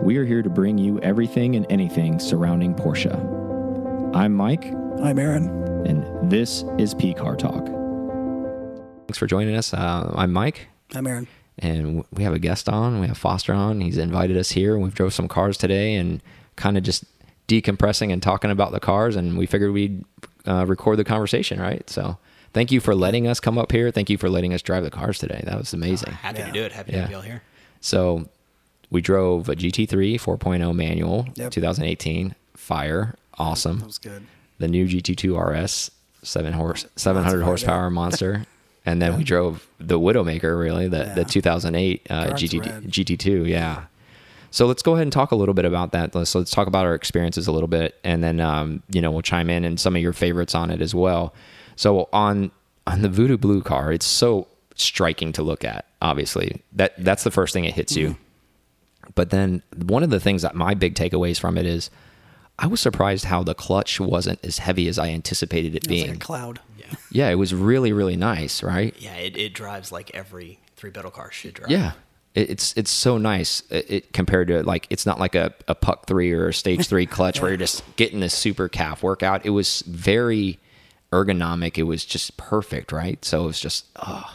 We are here to bring you everything and anything surrounding Porsche. I'm Mike. I'm Aaron. And this is P-Car Talk. Thanks for joining us. I'm Mike. I'm Aaron. And we have a guest on. We have Foster on. He's invited us here. We've drove some cars today and kind of just decompressing and talking about the cars. And we figured we'd record the conversation, right? So thank you for letting us come up here. Thank you for letting us drive the cars today. That was amazing. Happy to do it. Happy to have you all here. So we drove a GT3 4.0 manual, 2018. Fire. Awesome. That was good. The new GT2 RS, 700 horsepower monster. And then we drove the Widowmaker, really, the 2008 GT2. Yeah. So let's go ahead and talk a little bit about that. Let's talk about our experiences a little bit, and then we'll chime in and some of your favorites on it as well. So on the Voodoo Blue car, it's so striking to look at. Obviously, that's the first thing it hits you. But then one of the things that my big takeaways from it is, I was surprised how the clutch wasn't as heavy as I anticipated it being. Like a cloud. Yeah, it was really, really nice, right? Yeah, it drives like every three-pedal car should drive. Yeah, it's so nice. It compared to, like, it's not like a Puck 3 or a Stage 3 clutch where you're just getting this super calf workout. It was very ergonomic. It was just perfect, right? So it was just,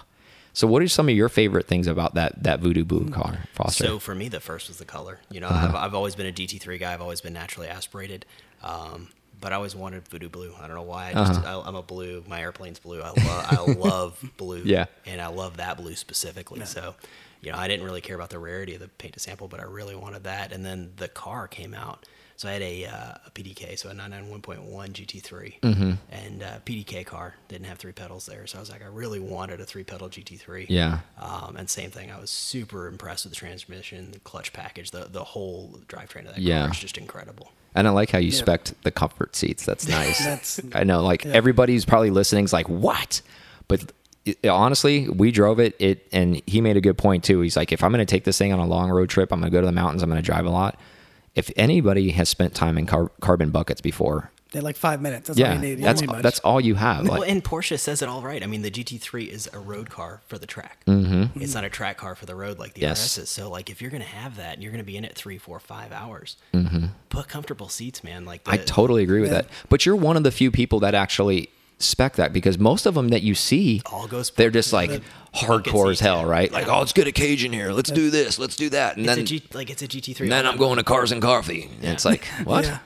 So what are some of your favorite things about that Voodoo Blue car, Foster? So for me, the first was the color. You know, I've always been a GT3 guy. I've always been naturally aspirated. But I always wanted Voodoo Blue. I don't know why. I'm a blue. My airplane's blue. I love blue. Yeah. And I love that blue specifically. Yeah. So, I didn't really care about the rarity of the paint to sample, but I really wanted that. And then the car came out. So I had a PDK, so a 991.1 GT3, and a PDK car. Didn't have three pedals there, so I was like, I really wanted a three-pedal GT3. Yeah. And same thing, I was super impressed with the transmission, the clutch package, the whole drivetrain of that Yeah. car is just incredible. And I like how you spec'd the comfort seats. That's nice. I know, like, everybody's probably listening is like, what? But honestly, we drove it, and he made a good point, too. He's like, if I'm going to take this thing on a long road trip, I'm going to go to the mountains, I'm going to drive a lot. If anybody has spent time in carbon buckets before, they're like 5 minutes. That's all you need. That's all you have. Well, and Porsche says it all right. I mean, the GT3 is a road car for the track. Mm-hmm. It's not a track car for the road like the RS is. So, like, if you're going to have that and you're going to be in it 3, 4, 5 hours, put comfortable seats, man. Like, I totally agree with that. But you're one of the few people that actually spec that, because most of them that you see, they're just like hardcore as hell, right? Like, let's get a cage in here. Let's do this. Let's do that. And it's a GT3. And then I'm going to Cars and Coffee. And it's like, what? Yeah.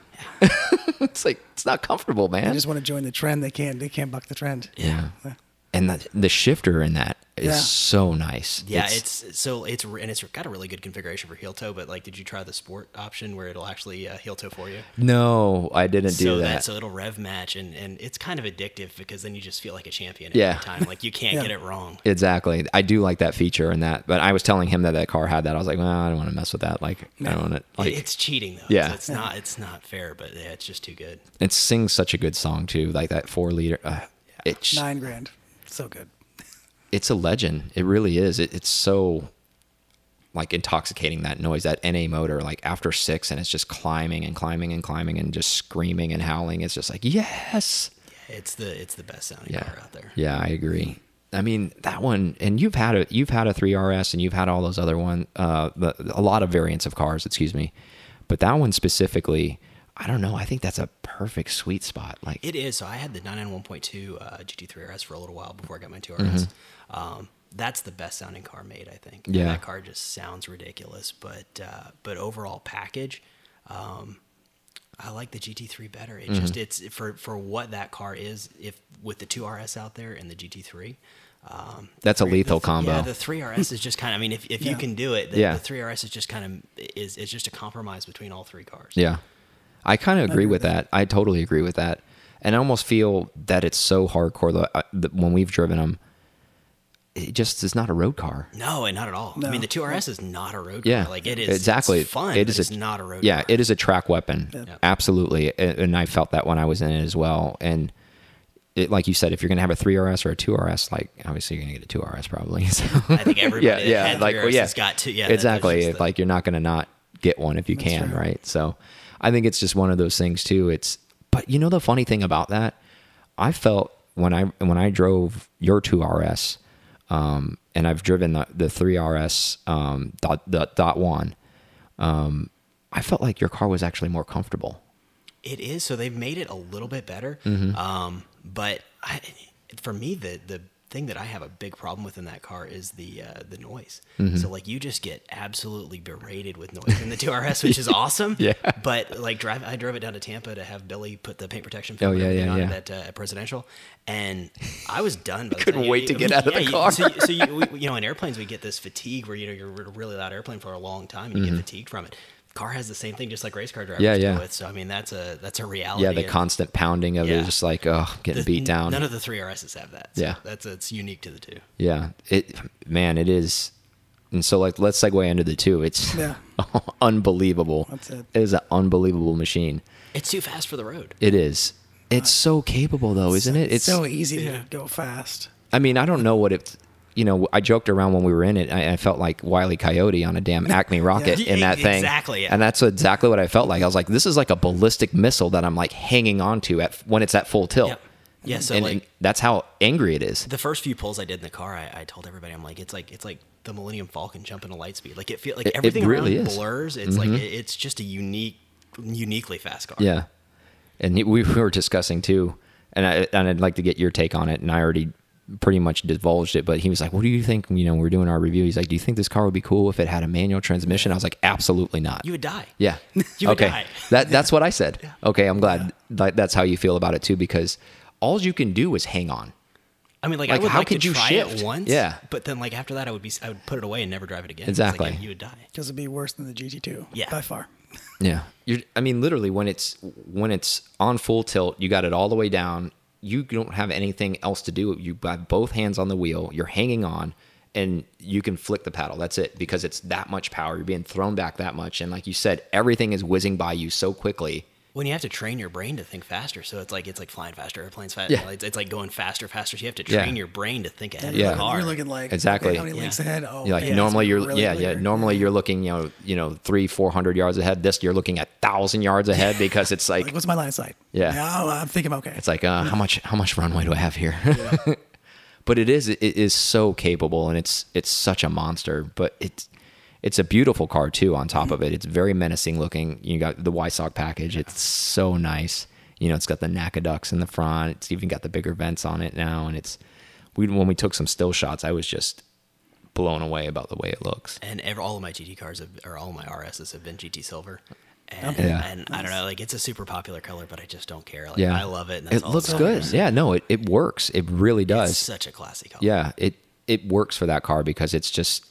It's like, it's not comfortable, man. They just want to join the trend. They can't buck the trend. Yeah. And the shifter in that is so nice. Yeah, it's got a really good configuration for heel toe. But, like, did you try the sport option where it'll actually heel toe for you? No, I didn't do that. So it'll rev match, and it's kind of addictive because then you just feel like a champion every time. Like, you can't get it wrong. Exactly. I do like that feature in that. But I was telling him that car had that. I was like, well, I don't want to mess with that. Like, I don't want to. Like, it's cheating though. Yeah, it's not fair, but it's just too good. It sings such a good song too. Like that 4-liter. It's $9,000. So good. It's a legend. It really is. It's so, like, intoxicating, that noise, that NA motor, like after 6, and it's just climbing and climbing and climbing and just screaming and howling. It's just like, yes. Yeah, it's the best sounding car out there. Yeah, I agree. I mean, that one, and you've had a 3RS, and you've had all those other a lot of variants of cars, but that one specifically, I don't know. I think that's a perfect sweet spot. Like, it is. So I had the 991.2 GT3 RS for a little while before I got my 2RS. That's the best sounding car made, I think. Yeah. And that car just sounds ridiculous, but overall package, I like the GT3 better. It just it's for what that car is. If with the 2RS out there and the GT3. That's a lethal combo. Yeah, the 3RS is just kind of. I mean, if you can do it, the 3RS is just kind of is just a compromise between all three cars. Yeah. I kind of agree with that. I totally agree with that. And I almost feel that it's so hardcore when we've driven them, it just is not a road car. No, not at all. No. I mean, the 2RS is not a road core. Like, it is exactly. It's fun, but it's not a road car. Yeah, it is a track weapon. Yeah. Absolutely. And I felt that when I was in it as well. And like you said, if you're going to have a 3RS or a 2RS, like, obviously you're going to get a 2RS probably. So. I think everybody that had 3RS has got to. Yeah, exactly. Like, you're not going to not get one if you can, true. right? So I think it's just one of those things too. But you know, the funny thing about that, I felt when I drove your 2RS, and I've driven the 3RS, .1, I felt like your car was actually more comfortable. It is. So they've made it a little bit better. But for me, the thing that I have a big problem with in that car is the noise. So like you just get absolutely berated with noise in the 2RS, which is awesome. Yeah. But like I drove it down to Tampa to have Billy put the paint protection film on it at Presidential, and I was done. By the Couldn't time wait to get out of the car. So in airplanes we get this fatigue where you're in a really loud airplane for a long time and you get fatigued from it. Car has the same thing, just like race car drivers deal with. So I mean, that's a reality. Yeah, the constant pounding of it, just like getting beat down. None of the 3RSs have that. So it's unique to the 2. Yeah, it is. And so like let's segue into the 2. It's unbelievable. That's it. It is an unbelievable machine. It's too fast for the road. It is. It's so capable though, isn't it? It's so easy to go fast. I mean, I don't know what it. I joked around when we were in it. I felt like Wile E. Coyote on a damn Acme rocket in that thing. Exactly. Yeah. And that's exactly what I felt like. I was like, this is like a ballistic missile that I'm like hanging on to when it's at full tilt. Yep. Yeah. So and that's how angry it is. The first few pulls I did in the car, I told everybody, I'm like, it's like the Millennium Falcon jumping to light speed. Like it feels like everything really around is. blurs. It's like it's just a uniquely fast car. Yeah. And we were discussing too, and I'd like to get your take on it. And I already pretty much divulged it, but he was like, what do you think? We're doing our review. He's like, do you think this car would be cool if it had a manual transmission? I was like, absolutely not. You would die. Yeah. You would die. That's what I said. Yeah. Okay. I'm glad that's how you feel about it too, because all you can do is hang on. I mean, I would how like could to you try shift? it once. Yeah. But then after that, I would put it away and never drive it again. Exactly. You would die. Because it'd be worse than the GT2. Yeah. By far. Yeah. I mean, literally when it's on full tilt, you got it all the way down. You don't have anything else to do. You have both hands on the wheel. You're hanging on, and you can flick the paddle. That's it, because it's that much power. You're being thrown back that much, and like you said, everything is whizzing by you so quickly. When you have to train your brain to think faster, so it's like flying faster, airplanes faster. Yeah. It's like going faster. So you have to train your brain to think ahead of Yeah. the car. You're looking like Exactly. okay, how many links ahead? Oh, You're like yeah, normally you're really normally you're looking 300-400 yards ahead. This you're looking at 1,000 yards ahead, because it's like what's my line of sight? Yeah. No, I'm thinking okay. it's like how much runway do I have here? But it is so capable, and it's such a monster. But it's a beautiful car too. On top of it, it's very menacing looking. You got the Weissach package. It's so nice. It's got the NACA ducts in the front. It's even got the bigger vents on it now. And when we took some still shots, I was just blown away about the way it looks. And all of my GT cars all of my RSs have been GT Silver. And, Okay. and I don't know, it's a super popular color, but I just don't care. I love it. And It looks good. Yeah, no, it works. It really does. It's such a classy color. Yeah, it works for that car, because it's just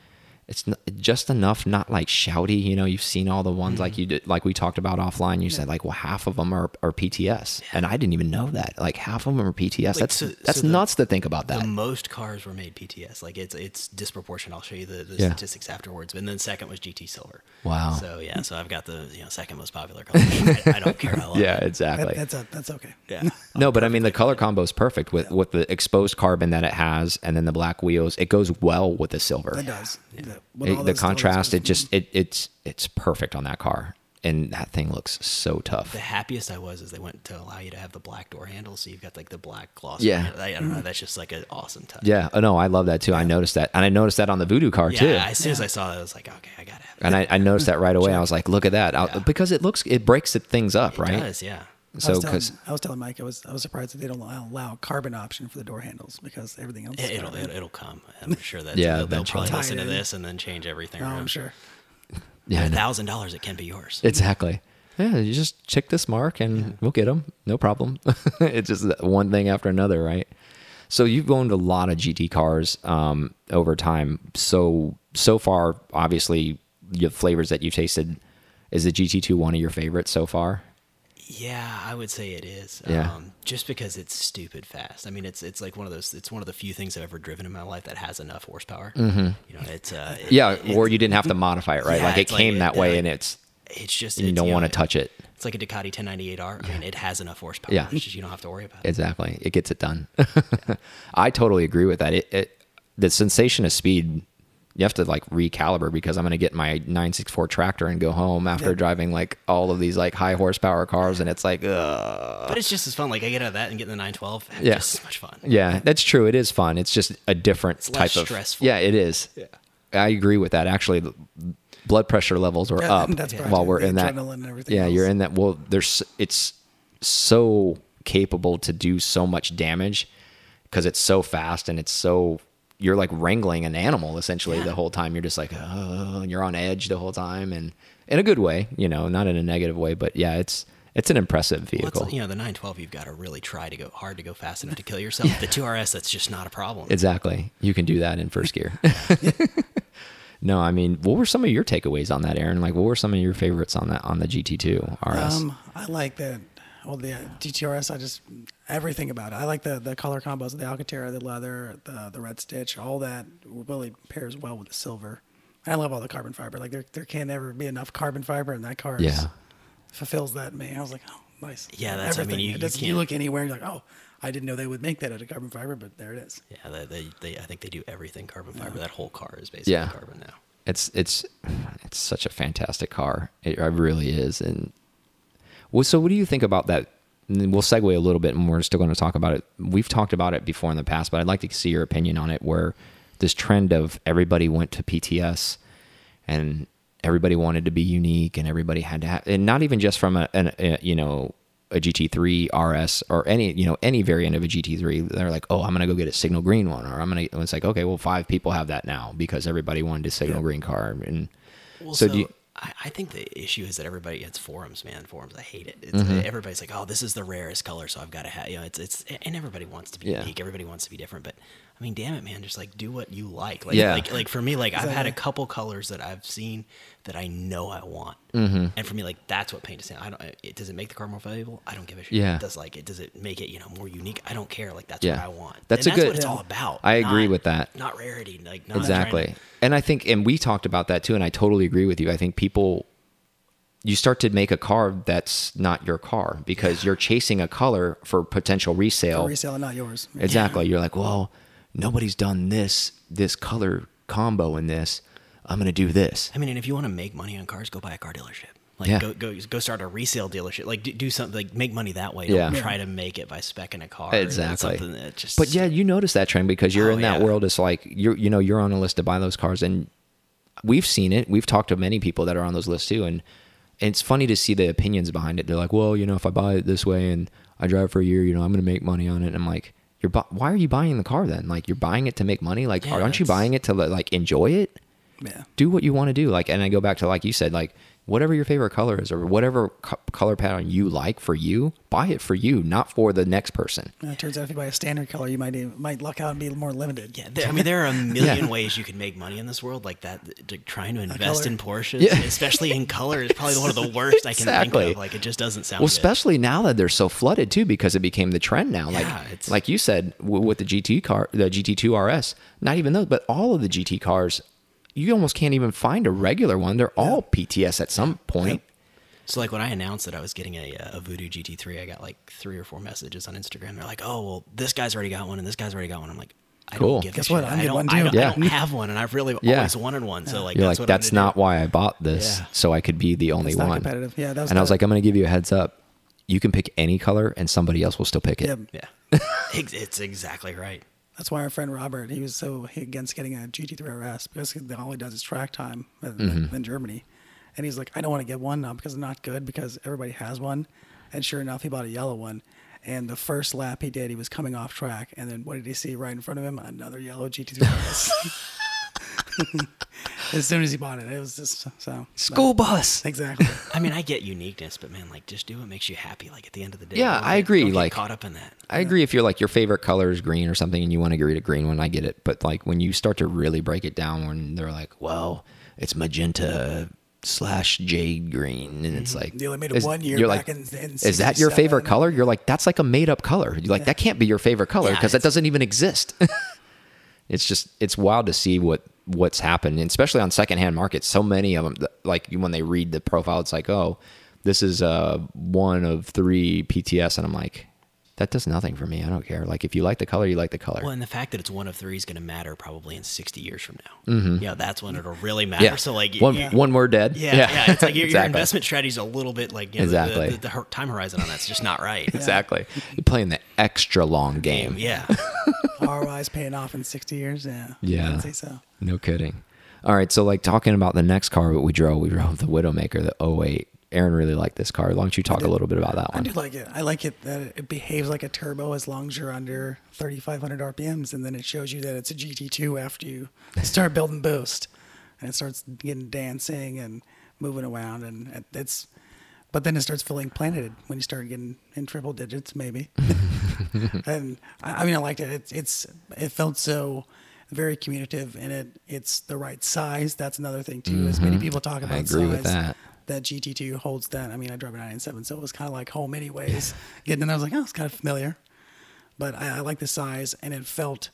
enough, not like shouty. You've seen all the ones like you did, like we talked about offline. You said half of them are PTS, and I didn't even know that. Half of them are PTS. That's nuts to think about that. The most cars were made PTS. It's disproportionate. I'll show you the statistics afterwards. And then second was GT Silver. Wow. So so I've got the second most popular color. I don't care. I love it. Exactly. That's okay. Yeah. No, but I mean the color combo is perfect with the exposed carbon that it has, and then the black wheels. It goes well with the silver. It does. Yeah. The contrast, it's perfect on that car, and that thing looks so tough. The happiest I was is they went to allow you to have the black door handle, so you've got the black gloss. Yeah. I don't know. That's just an awesome touch. Yeah. Oh no, I love that too. I noticed that, and I noticed that on the Voodoo car too. Yeah. As soon as I saw that, I was like, okay, I gotta have it. And I noticed that right away. I was like, look at that, because it breaks things up, right? It does, yeah. So I was telling Mike, I was surprised that they don't allow a carbon option for the door handles, because everything else. It'll come. I'm sure that they'll probably Tie listen it to in. this and then change everything. Oh, around. I'm sure. Yeah, $1,000, it can be yours. exactly. Yeah, you just check this mark, and we'll get them, no problem. It's just one thing after another, right? So you've owned a lot of GT cars over time. So far, obviously, the flavors that you've tasted, is the GT2 one of your favorites so far? Yeah, I would say it is. Yeah. Just because it's stupid fast. I mean, it's like one of those. It's one of the few things I've ever driven in my life that has enough horsepower. Mm-hmm. It's or you didn't have to modify it, right? Yeah, it came that way, and it's just you don't want to touch it. It's like a Ducati 1098R. I mean, it has enough horsepower. Yeah. It's just you don't have to worry about it. Exactly, it gets it done. I totally agree with that. The sensation of speed. You have to recalibrate, because I'm going to get my 964 tractor and go home after driving all of these high horsepower cars, and it's ugh. But it's just as fun. I get out of that and get in the 912. Yeah. Just as much fun. Yeah, that's true. It is fun. It's just a different It's type less of stressful. Yeah, it is. Yeah. I agree with that. Actually, blood pressure levels are up That's right. while we're The in that. adrenaline and everything Yeah, else. you're in that. Well, it's so capable to do so much damage because it's so fast and it's so, you're like wrangling an animal essentially the whole time. You're just like, oh, and you're on edge the whole time, and in a good way, not in a negative way, but yeah, it's an impressive vehicle. Well, the 912, you've got to really try to go hard to go fast enough to kill yourself. The 2RS, that's just not a problem. Exactly. You can do that in first gear. No, I mean, what were some of your takeaways on that, Aaron? Like, what were some of your favorites on the GT2 RS? I like the GTRS. Everything about it. I like the color combos, the Alcantara, the leather, the red stitch, all that really pairs well with the silver. I love all the carbon fiber. Like there can't ever be enough carbon fiber, and that car fulfills that in me. I was like, oh, nice. Yeah, that's. everything. I mean, you can't. You look anywhere, and you're like, oh, I didn't know they would make that out of carbon fiber, but there it is. Yeah, I think they do everything carbon fiber. That whole car is basically carbon now. It's such a fantastic car. It really is. And well, so what do you think about that? And we'll segue a little bit, and we're still going to talk about it. We've talked about it before in the past, but I'd like to see your opinion on it. Where this trend of everybody went to PTS, and everybody wanted to be unique, and everybody had to have, and not even just from a GT3 RS or any variant of a GT3. They're like, oh, I'm going to go get a signal green one, or it's like, okay, well, 5 people have that now because everybody wanted a signal green car. And so do you, I think the issue is that everybody, it's forums, man. Forums, I hate it. Everybody's like, oh, this is the rarest color, so I've got to have, it's, and everybody wants to be unique. Everybody wants to be different, but I mean, damn it, man, just like do what you like. Like for me, like I've had a couple colors that I've seen that I know I want, and for me, like that's what paint is. Does it make the car more valuable? I don't give a shit. Yeah. Does it make it more unique? I don't care. Like that's what I want. That's what it's all about. I agree with that. Not rarity, like not exactly. And I think, and we talked about that too, and I totally agree with you. I think you start to make a car that's not your car because you're chasing a color for potential resale. For resale and not yours. Exactly. Yeah. You're like, well, nobody's done this color combo in this. I'm going to do this. I mean, and if you want to make money on cars, go buy a car dealership. Like go start a resale dealership. Like do something, like make money that way. Don't try to make it by speccing a car. Exactly. Something that just. But yeah, you notice that trend because you're in that world. It's like you're on a list to buy those cars, and we've seen it. We've talked to many people that are on those lists too, and it's funny to see the opinions behind it. They're like, well, if I buy it this way and I drive for a year, I'm going to make money on it. And I'm like, why are you buying the car then? Like, you're buying it to make money? Like, aren't you buying it to like enjoy it? Yeah. Do what you want to do. Like, and I go back to, like you said, like whatever your favorite color is or whatever color pattern you like for you, buy it for you, not for the next person. It turns out if you buy a standard color, you might luck out and be more limited. Yeah, there are a million ways you can make money in this world. Like that, trying to invest in Porsches, especially in color, is probably one of the worst I can think of. Like, it just doesn't sound good. Especially now that they're so flooded too, because it became the trend now. Like you said, with the GT2 RS, not even those, but all of the GT cars, you almost can't even find a regular one. They're all PTS at some point. So like when I announced that I was getting a Voodoo GT3, I got like 3 or 4 messages on Instagram. They're like, oh, well, this guy's already got one and this guy's already got one. I'm like, I don't give a shit. I don't have one, and I've really always wanted one. So like, that's not why I bought this, so I could be the only one. Not competitive. Yeah, that was and I was like, I'm going to give you a heads up. You can pick any color, and somebody else will still pick it. Yeah, it's exactly right. That's why our friend Robert, he was so against getting a GT3 RS because all he does is track time in Germany. And he's like, I don't want to get one now because it's not good because everybody has one. And sure enough, he bought a yellow one. And the first lap he did, he was coming off track. And then what did he see right in front of him? Another yellow GT3 RS. As soon as he bought it, it was just so. School bus. Exactly. I mean, I get uniqueness, but man, like just do what makes you happy. Like at the end of the day. Yeah, I agree. Don't like get caught up in that. I agree. If you're like your favorite color is green or something and you want to get a green one, I get it. But like when you start to really break it down, when they're like, well, it's magenta / jade green, and it's like they only made it 1 year. You're back like, in is that your favorite color? You're like, that's like a made up color. You're like, that can't be your favorite color because that doesn't even exist. It's wild to see what's happened, and especially on secondhand markets. So many of them, like when they read the profile, it's like, oh, this is 1 of 3 PTS, and I'm like, that does nothing for me. I don't care. Like if you like the color, you like the color. Well, and the fact that it's 1 of 3 is going to matter probably in 60 years from now. Yeah, that's when it'll really matter. Yeah. So like one word dead. Yeah. It's like your investment strategy is a little bit like the time horizon on that's just not right. Exactly. You're playing the extra long game. Yeah. ROI's paying off in 60 years. Yeah. Yeah. I'd say so. No kidding. All right, so like talking about the next car that we drove the Widowmaker, the 08. Aaron really liked this car. Why don't you talk a little bit about that one? I do like it. I like it that it behaves like a turbo as long as you're under 3,500 RPMs, and then it shows you that it's a GT2 after you start building boost, and it starts getting dancing and moving around, and it's. But then it starts feeling planeted when you start getting in triple digits, maybe. And I mean, I liked it. It felt so very communicative, and it's the right size. That's another thing too. As many people talk about, I agree with that. That GT2 holds that. I mean, I drove a 997, so it was kind of like home anyways. Getting in there, I was like, oh, it's kind of familiar. But I like the size, and it felt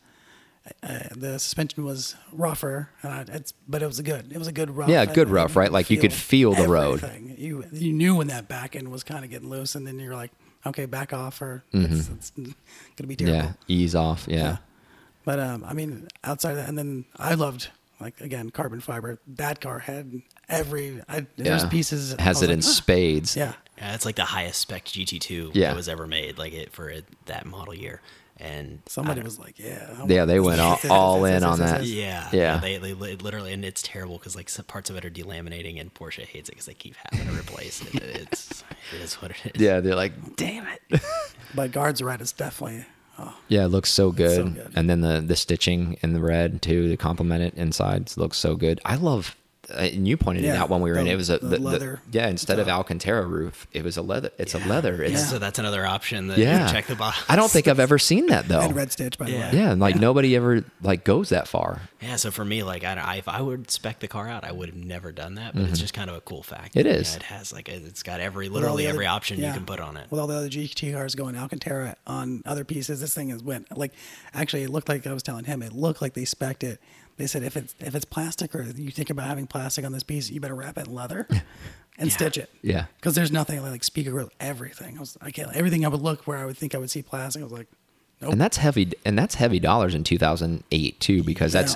the suspension was rougher, but it was a good rough. Yeah, good rough, right? Like you could feel the road. You knew when that back end was kind of getting loose, and then you're like, okay, back off, or it's going to be terrible. Yeah, ease off. Yeah. But I mean, outside of that, and then I loved, like, again, carbon fiber. That car had there's pieces. Has it in spades. Yeah. Yeah, it's like the highest spec GT2 that was ever made, like that model year. And somebody was like, yeah, they went all in on that. Yeah. They literally, and it's terrible because like some parts of it are delaminating, and Porsche hates it because they keep having to replace it. It is what it is. Yeah, they're like, damn it. But Guards Red is definitely. Yeah, it looks so good. And then the stitching in the red too, to complement it inside, looks so good. I love. And you pointed it out when we were in. It was the leather. Instead of Alcantara roof, it was a leather. It's a leather. So that's another option. That you check the box. I don't think I've ever seen that though. And red stitch, by the way. Yeah, and like nobody ever like goes that far. Yeah, so for me, like if I would spec the car out, I would have never done that. But it's just kind of a cool fact. It is. It has it's got literally every option you can put on it. With all the other GT cars going Alcantara on other pieces, this thing actually it looked like, I was telling him, it looked like they spec'd it. They said if it's plastic, or you think about having plastic on this piece, you better wrap it in leather and stitch it. Yeah. Because there's nothing like speaker grill, everything. Everything I would look where I would think I would see plastic. I was like, nope. And that's heavy dollars in 2008 too, because that's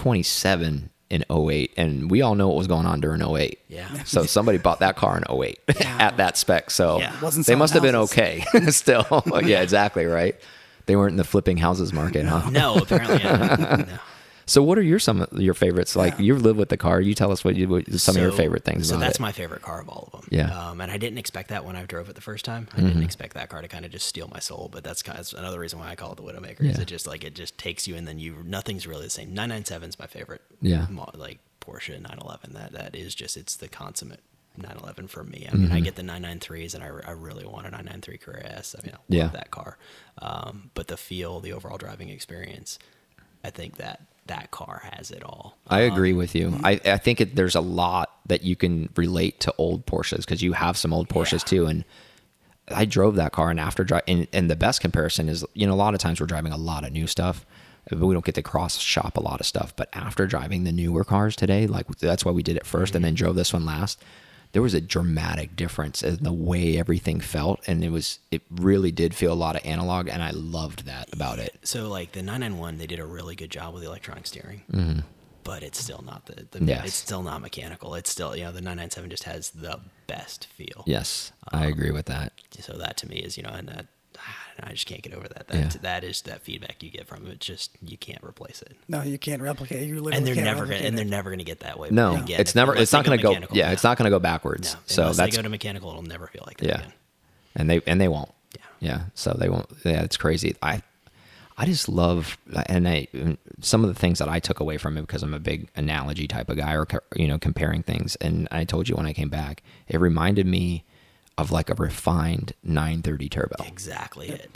227 in 08, and we all know what was going on during 08. Yeah. So somebody bought that car in 08 at that spec. So Wasn't they must have been houses. okay still. Yeah, exactly right. They weren't in the flipping houses market, huh? No, apparently not. No. So what are some of your favorites? Like you live with the car. You tell us what some of your favorite things about it. So that's my favorite car of all of them. Yeah. And I didn't expect that when I drove it the first time. I didn't expect that car to kind of just steal my soul. But that's another reason why I call it the Widowmaker. Is it just takes you, and then nothing's really the same. 997 is my favorite. Yeah. Like Porsche 911. That is just, it's the consummate 911 for me. I mean, I get the 993s, and I really want a 993 Carrera S. I mean, I love that car. But the overall driving experience, I think that car has it all. I agree with you. I think there's a lot that you can relate to old Porsches, because you have some old Porsches too. And I drove that car, and after driving, and the best comparison is, a lot of times we're driving a lot of new stuff, but we don't get to cross shop a lot of stuff. But after driving the newer cars today, like that's why we did it first and then drove this one last. There was a dramatic difference in the way everything felt, and it really did feel a lot of analog, and I loved that about it. So like the 991, they did a really good job with the electronic steering, but it's still not it's still not mechanical. It's still, the 997 just has the best feel. Yes, I agree with that. So that to me is, and that, I just can't get over that. That is that feedback you get from it. Just, you can't replace it. No, you can't replicate it. And they're never going to get that way. No, again, it's not going to go. Yeah, it's not going to go backwards. No, so unless they go to mechanical, it'll never feel like that again. And they won't. Yeah. So they won't. Yeah, it's crazy. I just love, and some of the things that I took away from it, because I'm a big analogy type of guy, or comparing things. And I told you when I came back, it reminded me of like a refined 930 turbo. Exactly it.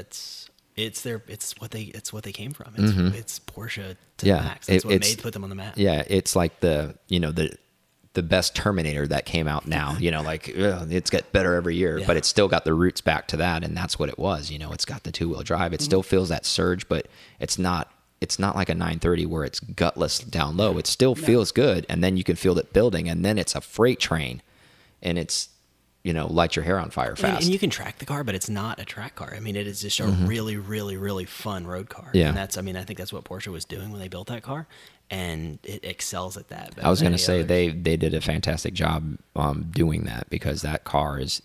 It's what they came from. It's Porsche to the max. That's what put them on the map. Yeah, it's like the best Terminator that came out now. It's got better every year, but it's still got the roots back to that, and that's what it was. It's got the 2-wheel drive. It still feels that surge, but it's not like a 930 where it's gutless down low. It still feels good, and then you can feel it building, and then it's a freight train, and it's light your hair on fire fast. And you can track the car, but it's not a track car. I mean, it is just a really, really, really fun road car. Yeah. And I think that's what Porsche was doing when they built that car, and it excels at that. I was going to say they did a fantastic job doing that, because that car is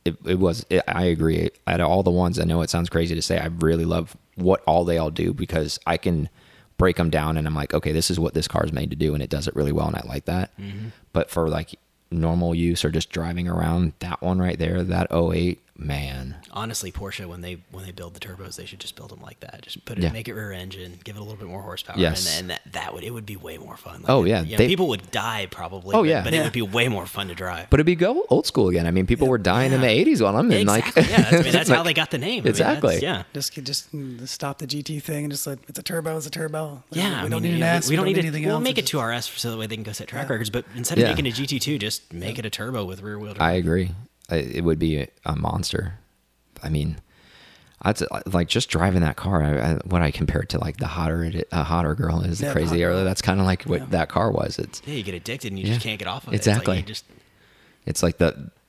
I agree. Out of all the ones, I know it sounds crazy to say, I really love what all they all do, because I can break them down and I'm like, okay, this is what this car is made to do, and it does it really well, and I like that. But for like normal use or just driving around, that one right there, that 08, man. Honestly, Porsche, when they build the turbos, they should just build them like that. Just put it, make it rear engine, give it a little bit more horsepower, Yes. and it would be way more fun. Like people would die probably. But it would be way more fun to drive. But it'd be go old school again. I mean, people were dying in the 80s on them, and exactly. like that's how they got the name. Exactly. Just stop the GT thing and just like, it's a turbo. Yeah, we don't need an S. We don't need anything else. We'll make it 2RS so that way they can go set track records. But instead of making a GT2, just make it a turbo with rear wheel drive. I agree. It would be a monster. I mean, like just driving that car. What I compare it to, like the hotter girl is the crazy era. That's kind of like what that car was. It's you get addicted and you just can't get off of it. Exactly. It's like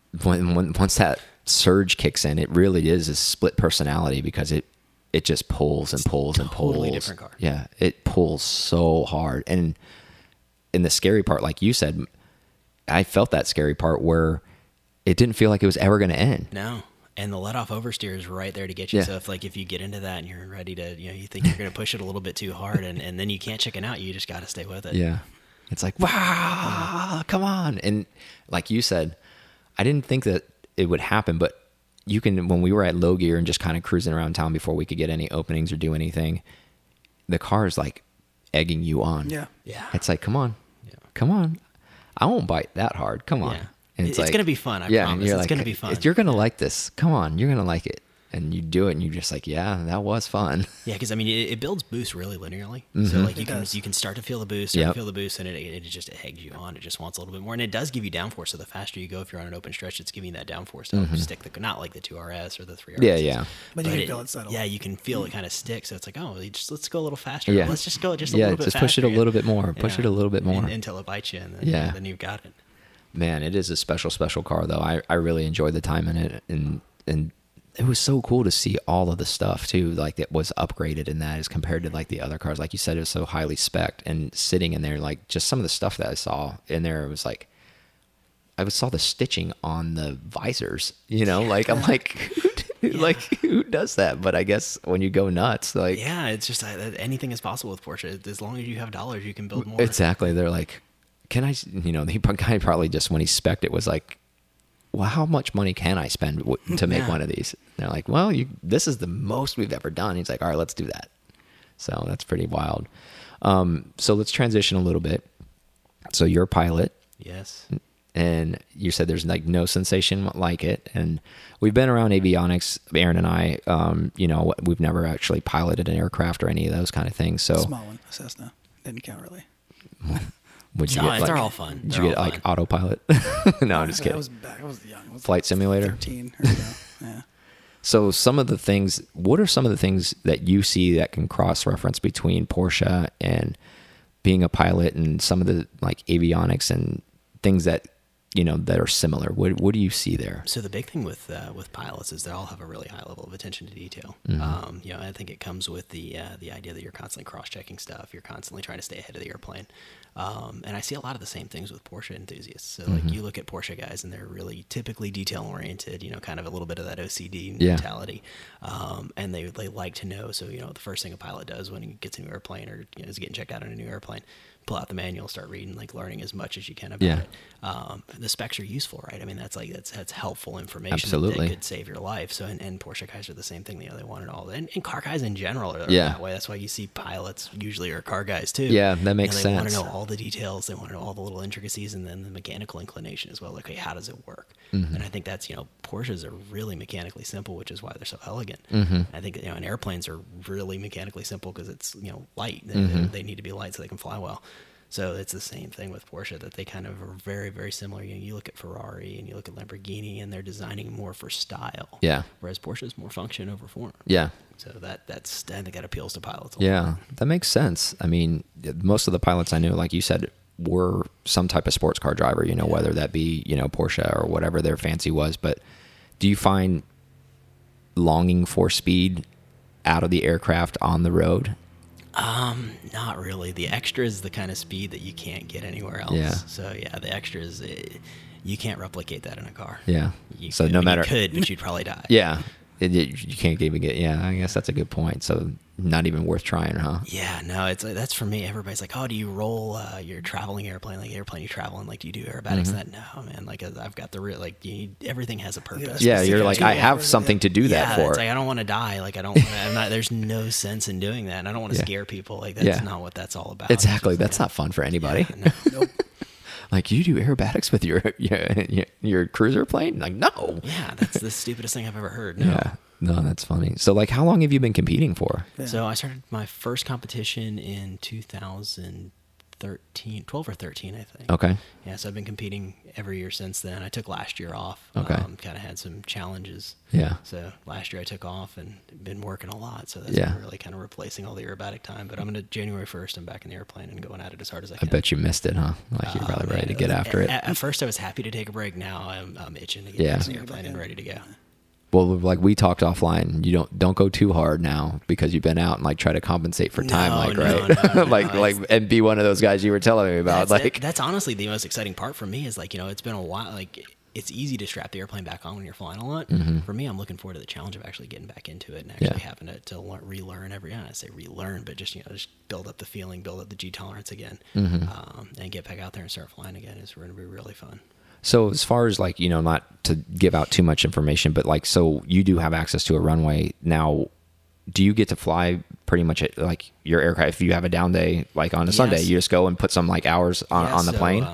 once that surge kicks in, it really is a split personality because it just pulls and pulls and pulls. Totally different car. Yeah, it pulls so hard. And in the scary part, like you said, I felt that scary part where it didn't feel like it was ever going to end. No. And the let off oversteer is right there to get you. Yeah. So if you get into that and you're ready to, you think you're going to push it a little bit too hard and then you can't chicken out, you just got to stay with it. Yeah. It's like, wow, come on. And like you said, I didn't think that it would happen, but when we were at low gear and just kind of cruising around town before we could get any openings or do anything, the car is like egging you on. Yeah. Yeah. It's like, come on, come on. I won't bite that hard. Come on. Yeah. And it's going to be fun. I promise. It's going to be fun. You're going to like this. Come on. You're going to like it. And you do it and you're just like, yeah, that was fun. Yeah. Cause I mean, it builds boost really linearly. So like you can start to feel the boost, and it just eggs you on. It just wants a little bit more. And it does give you downforce. So the faster you go, if you're on an open stretch, it's giving you that downforce to help stick not like the 2RS or the 3RS. Yeah. But you can feel it settle. Yeah. You can feel it kind of stick. So it's like, let's go a little faster. Yeah. Let's just go just a little bit faster. Push it a little bit more. Push it a little bit more. Until it bites you and then you've got it. Man, it is a special car though. I really enjoyed the time in it, and it was so cool to see all of the stuff too, like that was upgraded in that as compared to like the other cars. Like you said, it was so highly spec'd, and sitting in there, like just some of the stuff that I saw in there, it was like I saw the stitching on the visors. Like I'm like. Like who does that? But I guess when you go nuts, like it's just anything is possible with Porsche. As long as you have dollars, you can build more. Exactly. They're like, can I? The guy probably just when he spec'd it was like, well, how much money can I spend to make one of these? And they're like, well, this is the most we've ever done. He's like, all right, let's do that. So that's pretty wild. So let's transition a little bit. So you're a pilot. Yes. And you said there's like no sensation like it. And we've been around avionics, Aaron and I, we've never actually piloted an aircraft or any of those kind of things. So small one, a Cessna, didn't count really. They're all fun. Did you get like autopilot? No, I'm just kidding. I was young. Flight simulator? 13 or so, yeah. So what are some of the things that you see that can cross-reference between Porsche and being a pilot and some of the like avionics and things that, that are similar? What do you see there? So the big thing with pilots is they all have a really high level of attention to detail. I think it comes with the idea that you're constantly cross-checking stuff. You're constantly trying to stay ahead of the airplane. And I see a lot of the same things with Porsche enthusiasts. So like you look at Porsche guys and they're really typically detail oriented, kind of a little bit of that OCD mentality. And they like to know. So, the first thing a pilot does when he gets a new airplane or is getting checked out on a new airplane, pull out the manual, start reading, like learning as much as you can about it. The specs are useful, right? I mean, that's helpful information. Absolutely. That could save your life. So, and Porsche guys are the same thing. They want it all. And car guys in general are that way. That's why you see pilots usually are car guys too. Yeah, that makes sense. They want to know all the details. They want to know all the little intricacies, and then the mechanical inclination as well. Like, okay, how does it work? And I think that's, Porsches are really mechanically simple, which is why they're so elegant. I think, and airplanes are really mechanically simple because it's, light. They need to be light so they can fly well. So it's the same thing with Porsche, that they kind of are very, very similar. You look at Ferrari and you look at Lamborghini, and they're designing more for style. Yeah. Whereas Porsche is more function over form. Yeah. So that's I think that appeals to pilots a lot. That makes sense. I mean, most of the pilots I knew, like you said, were some type of sports car driver, whether that be, Porsche or whatever their fancy was. But do you find longing for speed out of the aircraft on the road? Not really. The extra is the kind of speed that you can't get anywhere else. Yeah. So the extra is you can't replicate that in a car. Yeah. You could, no matter you could, but you'd probably die. Yeah. You can't even get. Yeah, I guess that's a good point. So not even worth trying, huh? Yeah, no, it's like, that's for me. Everybody's like, oh, do you roll your traveling airplane, like airplane you travel in? Like, do you do aerobatics? Mm-hmm. That no, man. Like, I've got the real, like, everything has a purpose. Yeah, you're like, I have something to do that for. It's like, I don't want to die. Like, I don't. I'm not. There's no sense in doing that. And I don't want to scare people. Like, that's not what that's all about. Exactly. That's not fun for anybody. Yeah, no. Nope. Like, you do aerobatics with your cruiser plane? Like, no. Yeah, that's the stupidest thing I've ever heard. No. Yeah. No, that's funny. So, like, how long have you been competing for? Yeah. So I started my first competition in 12 or 13, I think. Okay. Yeah, so I've been competing every year since then. I took last year off. Okay. Kind of had some challenges. Yeah. So last year I took off and been working a lot. So that's Yeah. been really kind of replacing all the aerobatic time. But I'm going to January 1st, I'm back in the airplane and going at it as hard as I I can. bet you missed it, huh? Like, you're probably ready to get after it. At first I was happy to take a break. Now I'm itching to get Yeah. back in the airplane and ready to go. Well, like we talked offline, you don't go too hard now because you've been out and like try to compensate for time, No, like no, right, no, like and be one of those guys you were telling me about. That's honestly the most exciting part for me is like, it's been a while. Like, it's easy to strap the airplane back on when you're flying a lot. Mm-hmm. For me, I'm looking forward to the challenge of actually getting back into it and actually having to relearn I say relearn, but just build up the feeling, build up the G tolerance again, and get back out there and start flying again. It's going to be really fun. So as far as like, not to give out too much information, but like, so you do have access to a runway now. Do you get to fly pretty much at like your aircraft? If you have a down day, like on a Sunday, you just go and put some like hours on the plane.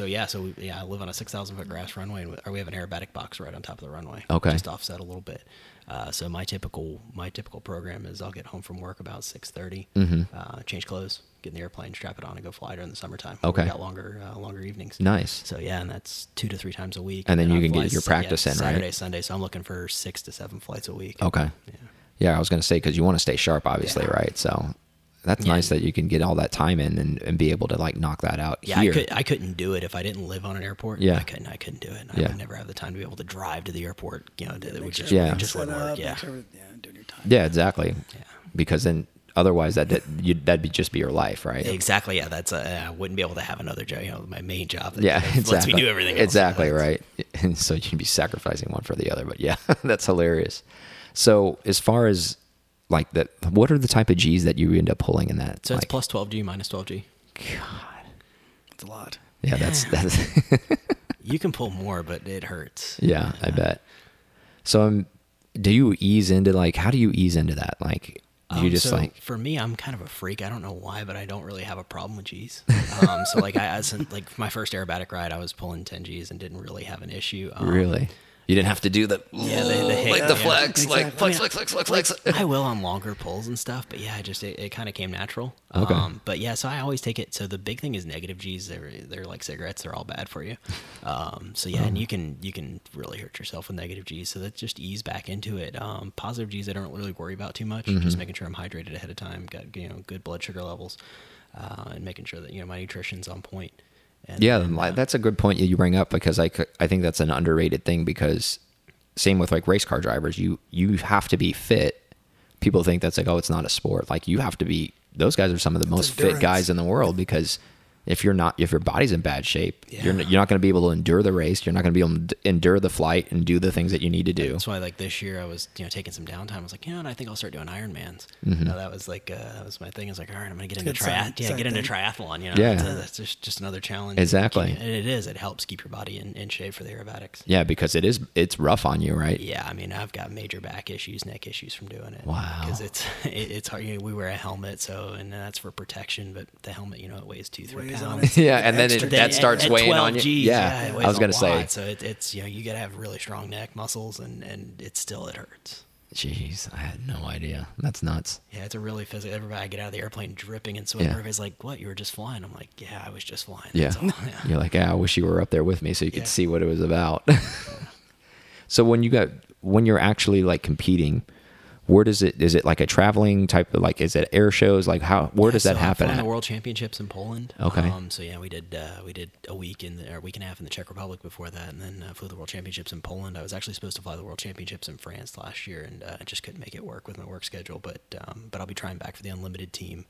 I live on a 6,000 foot grass runway, and we have an aerobatic box right on top of the runway. Okay. Just offset a little bit. So my typical program is I'll get home from work about 6:30, change clothes, get in the airplane, strap it on, and go fly during the summertime. Okay. We got longer evenings. Nice. So yeah, and that's 2 to 3 times a week. And then you I can fly get your practice in, right? Saturday, Sunday. So I'm looking for 6 to 7 flights a week. Okay. Yeah, I was going to say, because you want to stay sharp, obviously, right? So that's nice that you can get all that time in and be able to like knock that out here. I couldn't do it if I didn't live on an airport. Yeah. I couldn't do it. I would never have the time to be able to drive to the airport. It would just wouldn't work. Yeah. Doing your time. Yeah, exactly. Yeah. Because then otherwise that'd just be your life, right? Exactly. Yeah. That's I wouldn't be able to have another job. My main job. That Exactly. lets me do everything else. Exactly, right. And so you'd be sacrificing one for the other. But yeah, that's hilarious. So as far as like that, what are the type of G's that you end up pulling in that? So like, it's plus 12G, minus 12G. God. It's a lot. Yeah, that's You can pull more, but it hurts. yeah, I bet. So do you ease into like, how do you ease into that? Like, do you just so like, for me, I'm kind of a freak. I don't know why, but I don't really have a problem with G's. So like like my first aerobatic ride, I was pulling 10 G's and didn't really have an issue. really? You didn't have to do the hit, the flex, like flex. I will on longer pulls and stuff, but yeah, it kind of came natural. Okay. But yeah, so I always take it. So the big thing is negative G's. They're like cigarettes. They're all bad for you. So yeah, and you can really hurt yourself with negative G's. So let's just ease back into it. Positive G's I don't really worry about too much. Just making sure I'm hydrated ahead of time, got good blood sugar levels, and making sure that my nutrition's on point. That's a good point you bring up, because I think that's an underrated thing, because same with like race car drivers, you have to be fit. People think that's like, oh, it's not a sport. Like, you have to be, those guys are some of the most fit guys in the world, because if your body's in bad shape, you're not going to be able to endure the race. You're not going to be able to endure the flight and do the things that you need to do. That's why, like, this year I was, taking some downtime. I was like, and I think I'll start doing Ironmans. That was like, that was my thing. I was like, all right, I'm going to get into triathlon. That's just another challenge. Exactly. And it is. It helps keep your body in shape for the aerobatics. Yeah, because it's rough on you, right? Yeah, I mean, I've got major back issues, neck issues from doing it. Wow. Because it's hard. We wear a helmet, and that's for protection. But the helmet, it weighs 2-3 pounds. Yeah, and then that starts weighing on you. Gs, yeah, I was going to say. So it's you got to have really strong neck muscles, and it hurts. Jeez, I had no idea. That's nuts. Yeah, it's a really physical. Everybody, I get out of the airplane dripping and sweating. Everybody's like, "What? You were just flying?" I'm like, "Yeah, I was just flying." Yeah. You're like, I wish you were up there with me so you could see what it was about. So when you're actually like competing, where is it like a traveling type of, like, is it air shows? Like where does that happen at? at? The World Championships in Poland. Okay. So yeah, we did a week or a week and a half in the Czech Republic before that, and then flew the World Championships in Poland. I was actually supposed to fly the World Championships in France last year, and I just couldn't make it work with my work schedule. But I'll be trying back for the unlimited team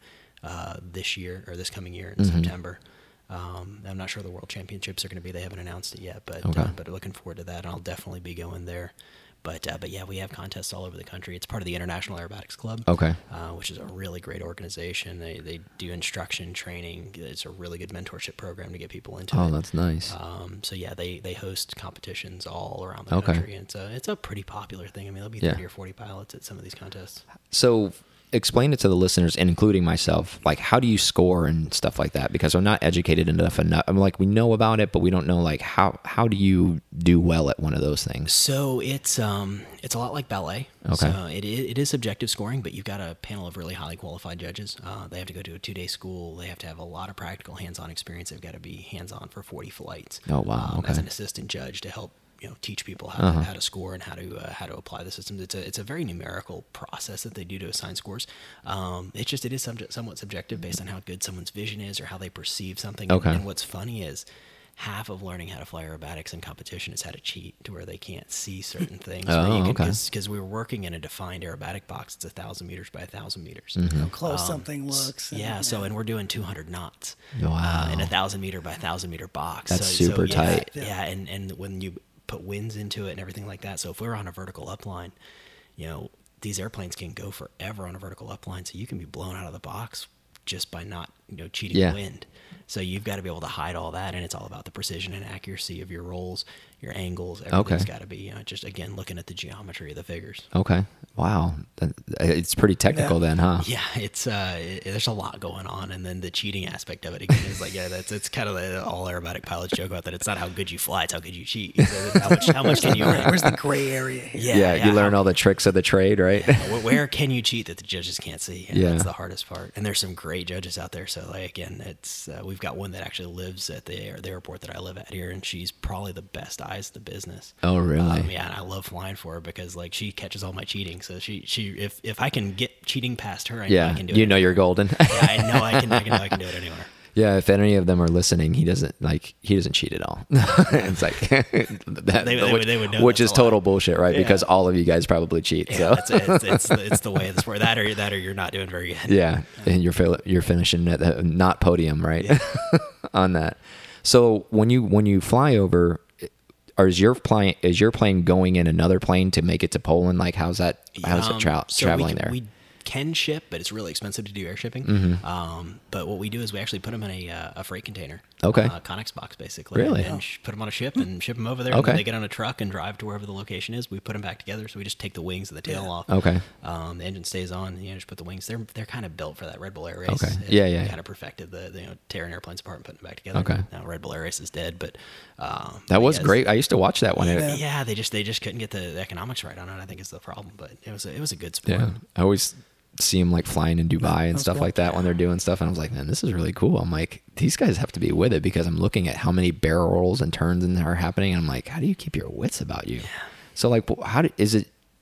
this coming year in September. I'm not sure the World Championships are going to be. They haven't announced it yet, but looking forward to that. And I'll definitely be going there. But yeah, we have contests all over the country. It's part of the International Aerobatics Club. Okay. Which is a really great organization. They do instruction training. It's a really good mentorship program to get people into it. Oh, that's nice. So yeah, they host competitions all around the country, and it's a pretty popular thing. I mean, there'll be 30 or 40 pilots at some of these contests. So explain it to the listeners, and including myself, like, how do you score and stuff like that? Because I'm not educated enough. I'm like, we know about it, but we don't know, like, how do you do well at one of those things? So it's a lot like ballet. Okay. So it is subjective scoring, but you've got a panel of really highly qualified judges. They have to go to a 2-day school. They have to have a lot of practical hands-on experience. They've got to be hands-on for 40 flights. Oh, wow. Okay. As an assistant judge to help teach people how to score and how to apply the systems. It's a very numerical process that they do to assign scores. It is somewhat subjective based on how good someone's vision is or how they perceive something. Okay. And what's funny is half of learning how to fly aerobatics in competition is how to cheat to where they can't see certain things. Because we were working in a defined aerobatic box. It's 1,000 meters by 1,000 meters. How close something looks. And we're doing 200 knots. Wow. In a 1,000 meter by 1,000 meter box. That's super tight. Yeah, and when you put winds into it and everything like that. So if we're on a vertical upline, these airplanes can go forever on a vertical upline. So you can be blown out of the box just by not, cheating wind. So you've got to be able to hide all that, and it's all about the precision and accuracy of your rolls, your angles. Everything's got to be, just again looking at the geometry of the figures. Okay. Wow. It's pretty technical then, huh? Yeah, it's there's a lot going on, and then the cheating aspect of it again is like, it's kind of the all aerobatic pilots joke about that. It's not how good you fly; it's how good you cheat. How much can you learn? Where's the gray area here? Yeah, you learn all the tricks of the trade, right? Where can you cheat that the judges can't see? And Yeah, that's the hardest part. And there's some great judges out there. So like again, it's we've got one that actually lives at the airport that I live at here, and she's probably the best eyes of the business. Oh, really? Yeah, and I love flying for her because like she catches all my cheating. So she if I can get cheating past her, I know I can do it. You're golden. Yeah, I know I can do it anywhere. Yeah, if any of them are listening, he doesn't cheat at all. It's like they would know, which is total bullshit, right? Yeah. Because all of you guys probably cheat. Yeah, so it's the way of the sport. That or you're not doing very good. Yeah, and you're finishing at the not podium, right? Yeah. On that. So when you fly over, is your plane going in another plane to make it to Poland? Like how's it traveling there? We can ship, but it's really expensive to do air shipping. Mm-hmm. But what we do is we actually put them in a freight container. Okay. Connex box, basically. Really? And put them on a ship and ship them over there. Okay. And then they get on a truck and drive to wherever the location is. We put them back together, so we just take the wings and the tail off. Okay. The engine stays on. Just put the wings. They're kind of built for that Red Bull Air Race. Okay. Yeah. Kind of perfected the tearing airplanes apart and putting them back together. Okay. Now Red Bull Air Race is dead, but that was great. I used to watch that one. Yeah, they just couldn't get the economics right on it. I think is the problem, but it was a good sport. Yeah, I always see them like flying in Dubai and stuff like that when they're doing stuff, and I was like, man, this is really cool. I'm like, these guys have to be with it, because I'm looking at how many barrel rolls and turns are happening, and I'm like, how do you keep your wits about you? So like, is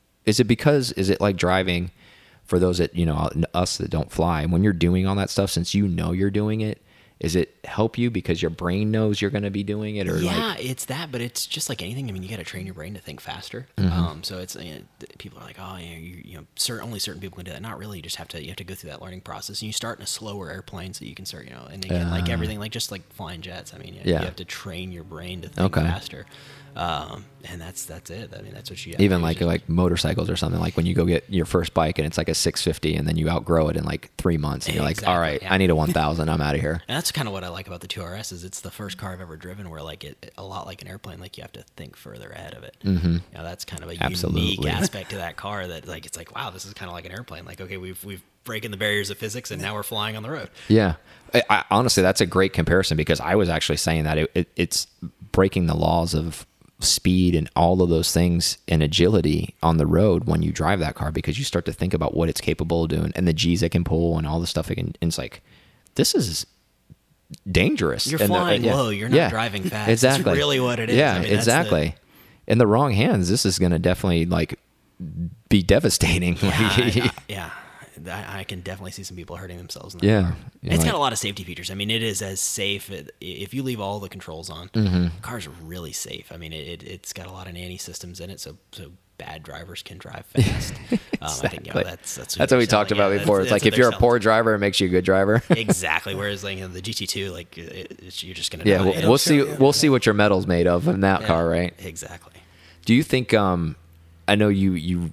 it like driving for those that us that don't fly, when you're doing all that stuff, since you're doing it, is it help you because your brain knows you're going to be doing it? Or it's that, but it's just like anything. I mean, you got to train your brain to think faster. Mm-hmm. So it's people are like, oh, only certain people can do that. Not really. You just have to go through that learning process. And you start in a slower airplane, so you can start, and again, like everything, like just like flying jets. I mean, you have to train your brain to think faster. And that's it. I mean, that's what you have even like motorcycles or something, like when you go get your first bike and it's like a 650 and then you outgrow it in like 3 months and you're like, all right, I need a 1000. I'm out of here. And that's kind of what I like about the 2RS is it's the first car I've ever driven where like a lot like an airplane, like you have to think further ahead of it. Mm-hmm. That's kind of a unique aspect to that car that like, it's like, wow, this is kind of like an airplane. Like, okay, we've breaking the barriers of physics and now we're flying on the road. Yeah. I honestly, that's a great comparison, because I was actually saying that it's breaking the laws of speed and all of those things and agility on the road when you drive that car, because you start to think about what it's capable of doing and the G's it can pull and all the stuff it can. And it's like, this is dangerous. You're flying low. You're not driving fast. Exactly. That's really what it is. Yeah, exactly. In the wrong hands, this is going to definitely like be devastating. Yeah. I can definitely see some people hurting themselves in that car. It's got a lot of safety features. I mean, it is as safe if you leave all the controls on. Mm-hmm. The car's really safe. I mean, it's got a lot of nanny systems in it, so bad drivers can drive fast. Exactly. I think that's what we talked about before. It's like if you're a poor driver, it makes you a good driver. Exactly. Whereas like the GT2, like you're just gonna we'll see what your metal's made of in that car, right? Exactly. Do you think I know you,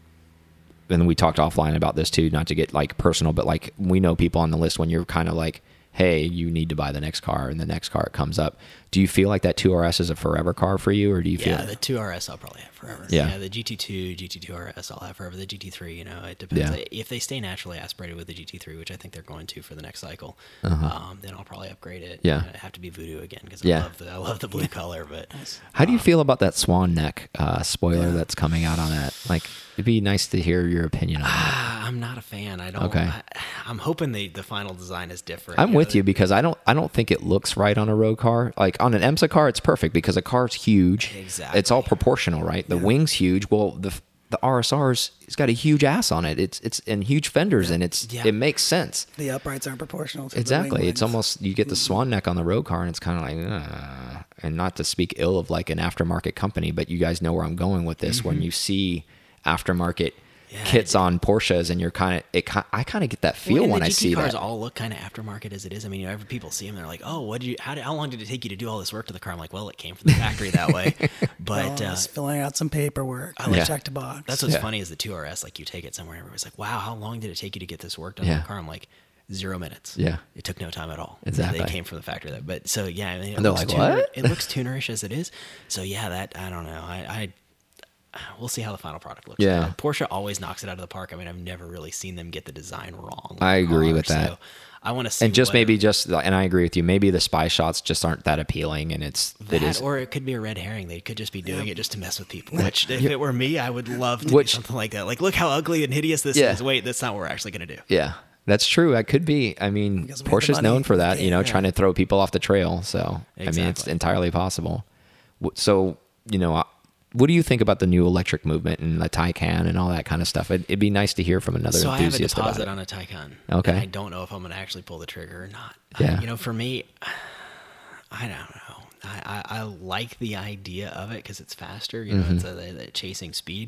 and we talked offline about this too, not to get like personal, but like we know people on the list when you're kind of like, hey, you need to buy the next car, and the next car comes up. Do you feel like that 2RS is a forever car for you, or do you feel? Yeah, the 2RS I'll probably have forever. Yeah. The GT2, GT2RS I'll have forever. The GT3, it depends. Yeah. If they stay naturally aspirated with the GT3, which I think they're going to for the next cycle, then I'll probably upgrade it. Yeah. I have to be Voodoo again because Yeah. I love the blue color. But How do you feel about that swan neck spoiler that's coming out on that? Like, it'd be nice to hear your opinion on that. I'm not a fan. I don't. Okay. I'm hoping the final design is different. I'm with you because I don't think it looks right on a road car. Like on an IMSA car, it's perfect because a car's huge. Exactly. It's all proportional, right? The wing's huge. Well, the RSR's, it's got a huge ass on it. It's and huge fenders, and it makes sense. The uprights aren't proportional to Exactly. the wing It's length. almost, you get the swan neck on the road car, and it's kind of like, and not to speak ill of like an aftermarket company, but you guys know where I'm going with this. When you see aftermarket kits on Porsches, and you're I kind of get that feel when I see the GT cars that. all look kind of aftermarket as it is. I mean, whenever people see them, they're like, "Oh, how long did it take you to do all this work to the car?" I'm like, "Well, it came from the factory that way." But Just filling out some paperwork. Checked a box. that's what's funny is the 2RS. Like you take it somewhere, and everybody's like, "Wow, how long did it take you to get this work done on the car?" I'm like, 0 minutes. Yeah. It took no time at all. Exactly. They came from the factory. But so yeah, I mean, And they're like, "What?" It looks tunerish as it is. So yeah, that I don't know. We'll see how the final product looks. Yeah. Porsche always knocks it out of the park. I mean, I've never really seen them get the design wrong. I agree with So that. I want to see. And and I agree with you. Maybe the spy shots just aren't that appealing, and it is. or it could be a red herring. They could just be doing it just to mess with people. Which, if it were me, I would love to do something like that. Like, look how ugly and hideous this is. Wait, that's not what we're actually going to do. Yeah, that's true. That could be. I mean, Because we have the Porsche's known money. for that, trying to throw people off the trail. So, I mean, it's Exactly. entirely possible. So, what do you think about the new electric movement and the Taycan and all that kind of stuff? It'd be nice to hear from another So I have a enthusiast about deposit it. on a Taycan. Okay. And I don't know if I'm going to actually pull the trigger or not. Yeah. For me, I don't know. I like the idea of it because it's faster. It's a chasing speed.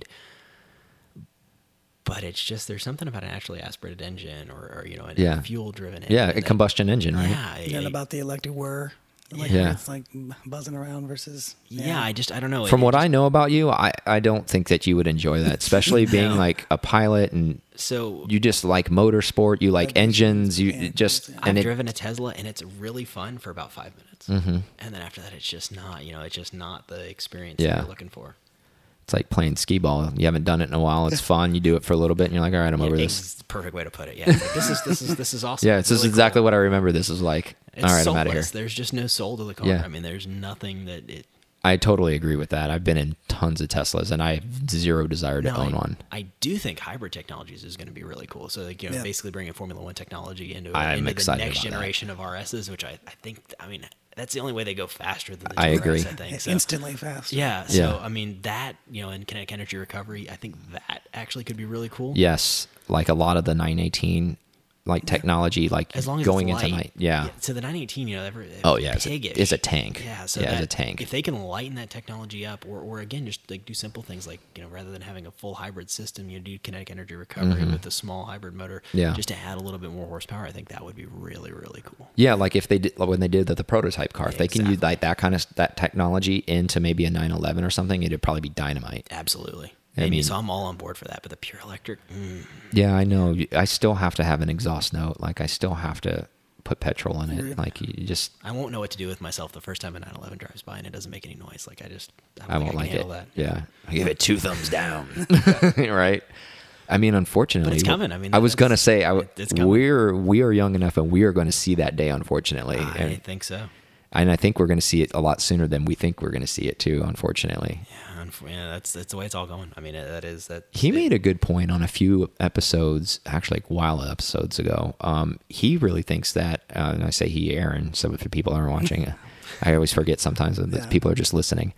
But it's just there's something about a naturally aspirated engine or a fuel-driven engine. Yeah, a combustion engine, right? And about the electric whir. Like Yeah. It's like buzzing around versus. Yeah, I don't know. From what I know about you, I don't think that you would enjoy that, especially being No. like a pilot and So you just like motorsport, you like engines, you just I've driven a Tesla and it's really fun for about 5 minutes, and then after that, it's just not. It's just not the experience that you're looking for. it's like playing skee ball. You haven't done it in a while. It's fun. You do it for a little bit, and you're like, all right, I'm over this. It's the perfect way to put it. Yeah, it's like, this is awesome. Yeah, It's this is really exactly cool. what I remember. This is like, It's all right, I'm out of here. soulless. There's just no soul to the car. Yeah. I mean, there's nothing that it. I totally agree with that. I've been in tons of Teslas, and I have zero desire to own one. I do think hybrid technologies is going to be really cool. So, basically bringing Formula One technology into the excited next about that. generation of RSs, which I think, that's the only way they go faster than the 2RS, I agree. I think. So, Instantly fast. yeah. So, Yeah. I mean, that, and kinetic energy recovery, I think that actually could be really cool. Yes, like a lot of the 918 like technology, like As long as going it's into light. yeah. So the 918, Oh, yeah, it's a piggish. tank. Yeah, so Yeah, it's that, a tank. If they can lighten that technology up, or again, just like do simple things like rather than having a full hybrid system, do kinetic energy recovery with a small hybrid motor, Yeah. just to add a little bit more horsepower. I think that would be really, really cool. Yeah, like if they did when they did the prototype car, if they can use Exactly. like that kind of that technology into maybe a 911 or something, it'd probably be dynamite. Absolutely. I mean- So I'm all on board for that. But the pure electric, Yeah, I know. I still have to have an exhaust note. Like I still have to put petrol in it. Agreed. Like you just, I won't know what to do with myself the first time a 911 drives by and it doesn't make any noise. Like I I won't can like it. handle that. Yeah, I give it 2 thumbs down. Right. I mean, unfortunately, But it's coming. I mean, I was that's- gonna say, it's coming. we are young enough, and we are going to see that day. Unfortunately, I think so. and I think we're going to see it a lot sooner than we think we're going to see it too. Unfortunately, Yeah, that's the way it's all going. I mean, that. he made a good point on a few episodes, actually, like a while episodes ago. He really thinks that, and I say he, Aaron. So if the people aren't watching, I always forget sometimes that people are just listening.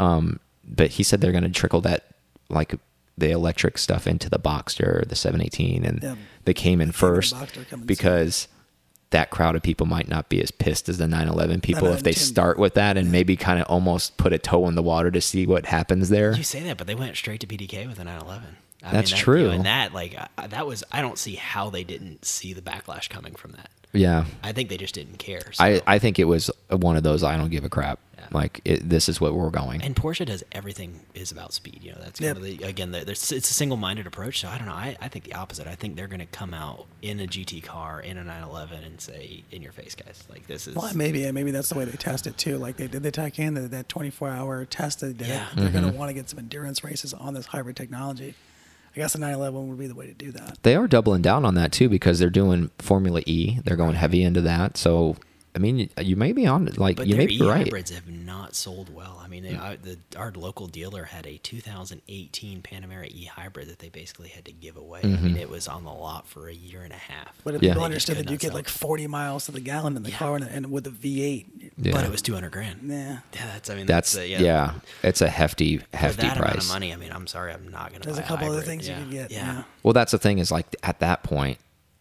But he said they're going to trickle that like the electric stuff into the Boxster, the 718, and Yeah. the Cayman first Boxster coming because that crowd of people might not be as pissed as the 911 people if they 911. start with that and maybe kind of almost put a toe in the water to see what happens there. You say that, but they went straight to PDK with a 911. That's true. And that, like, that was, I don't see how they didn't see the backlash coming from that. Yeah. I think they just didn't care. So. I think it was one of those I don't give a crap. Yeah. Like, this is what we're going. And Porsche does everything is about speed. You know, that's kind of the, again, it's a single-minded approach. So I don't know. I think the opposite. I think they're going to come out in a GT car, in a 911, and say, in your face, guys. Like, this is... Well, maybe that's the way they test it, too. Like, they did the Taycan, that 24-hour test they did. Yeah. They're going to want to get some endurance races on this hybrid technology. I guess the 911 would be the way to do that. They are doubling down on that, too, because they're doing Formula E. They're going heavy into that. So, I mean, you may be on, like, but you may be right. But hybrids have not sold well. I mean, our local dealer had a 2018 Panamera E-Hybrid that they basically had to give away. I mean, it was on the lot for a year and a half. But if people understood that you get like 40 miles to the gallon in the car and with a V8. Yeah. But it was $200,000. Yeah. That's it's a hefty for that price. Amount of money, I mean, I'm sorry, I'm not going to buy a hybrid. There's a couple other things you can get. Yeah. Well, that's the thing is, like, at that point,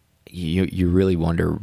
you really wonder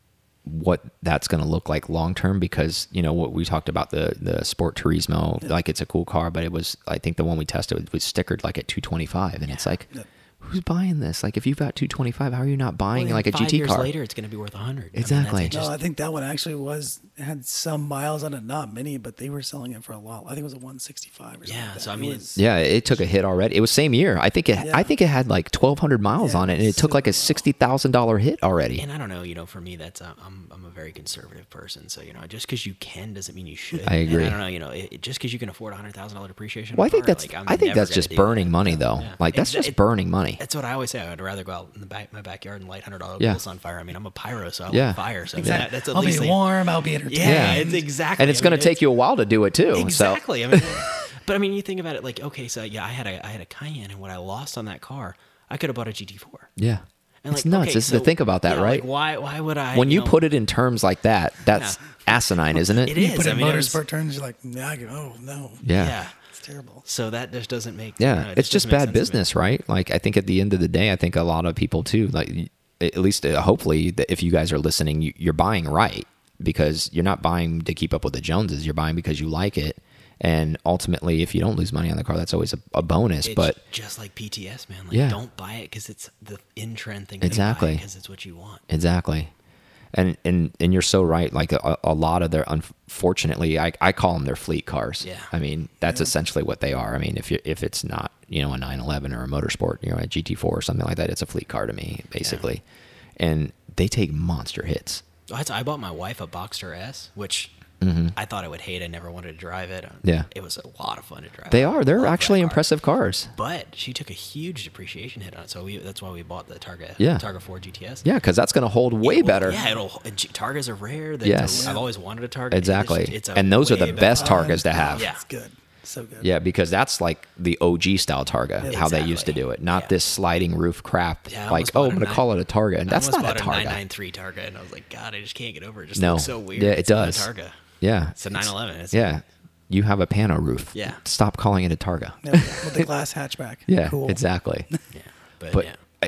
what that's going to look like long term, because you know what we talked about, the Sport Turismo, like, it's a cool car, but it was, I think the one we tested was stickered like at 225, and it's like, who's buying this? Like, if you've got 225, how are you not buying like a GT car? 5 years later, it's going to be worth 100. Exactly. I mean, I think that one actually had some miles on it, not many, but they were selling it for a lot. I think it was a 165 or something. Yeah, so I mean, it took a hit already. It was same year. I think it had like 1,200 miles on it, and it took like a $60,000 hit already. And I don't know, for me, that's I'm a very conservative person, so just because you can doesn't mean you should. I agree. And I don't know, just because you can afford $100,000 depreciation. Well, I think that's just burning money, though. Yeah. Like, that's just burning money. That's what I always say. I'd rather go out in my backyard and light $100 bills on fire. I mean, I'm a pyro, so I love fire. So exactly. That's at I'll least be warm. I'll be entertained. Yeah, it's exactly. And it's going to take you a while to do it too. Exactly. So. I mean, but I mean, you think about it, like, okay, so I had a Cayenne, and what I lost on that car, I could have bought a GT4. Yeah. And it's nuts. It's to think about that, right? Like, why would I? When you put it in terms like that, that's asinine, isn't it? It is. You put it in motorsport terms, you're like, oh no. Yeah. It's terrible. So that just doesn't make. It's just bad business, right? Like, I think at the end of the day, I think a lot of people too, like, at least hopefully, if you guys are listening, you're buying right, because you're not buying to keep up with the Joneses. You're buying because you like it. And ultimately, if you don't lose money on the car, that's always a bonus. But just like PTS, man. Like, don't buy it because it's the in-trend thing. Exactly. Because it's what you want. Exactly. And you're so right. Like, a lot of their, unfortunately, I call them their fleet cars. Yeah. I mean, that's essentially what they are. I mean, if it's not, a 911 or a motorsport, a GT4 or something like that, it's a fleet car to me, basically. Yeah. And they take monster hits. I bought my wife a Boxster S, which I thought I would hate. I never wanted to drive it. Yeah. It was a lot of fun to drive. They're actually impressive cars. But she took a huge depreciation hit on it, so that's why we bought the Targa. Targa 4 GTS. Yeah, because that's going to hold way better. Yeah, Targas are rare. Yes. I've always wanted a Targa. Exactly. And those are the best Targas to have. Yeah, it's good. So good. Yeah, because that's like the OG style Targa, how they used to do it. Not this sliding roof crap. Like, I'm going to call it a Targa. And that's not a Targa. I almost bought a 993 Targa, and I was like, God, I just can't get over it. It just looks so weird. Yeah, it does. It's not a Targa. Yeah. It's a 911. Yeah. You have a Pano roof. Yeah. Stop calling it a Targa. Yeah, with the glass hatchback. Yeah, cool. Exactly. Yeah.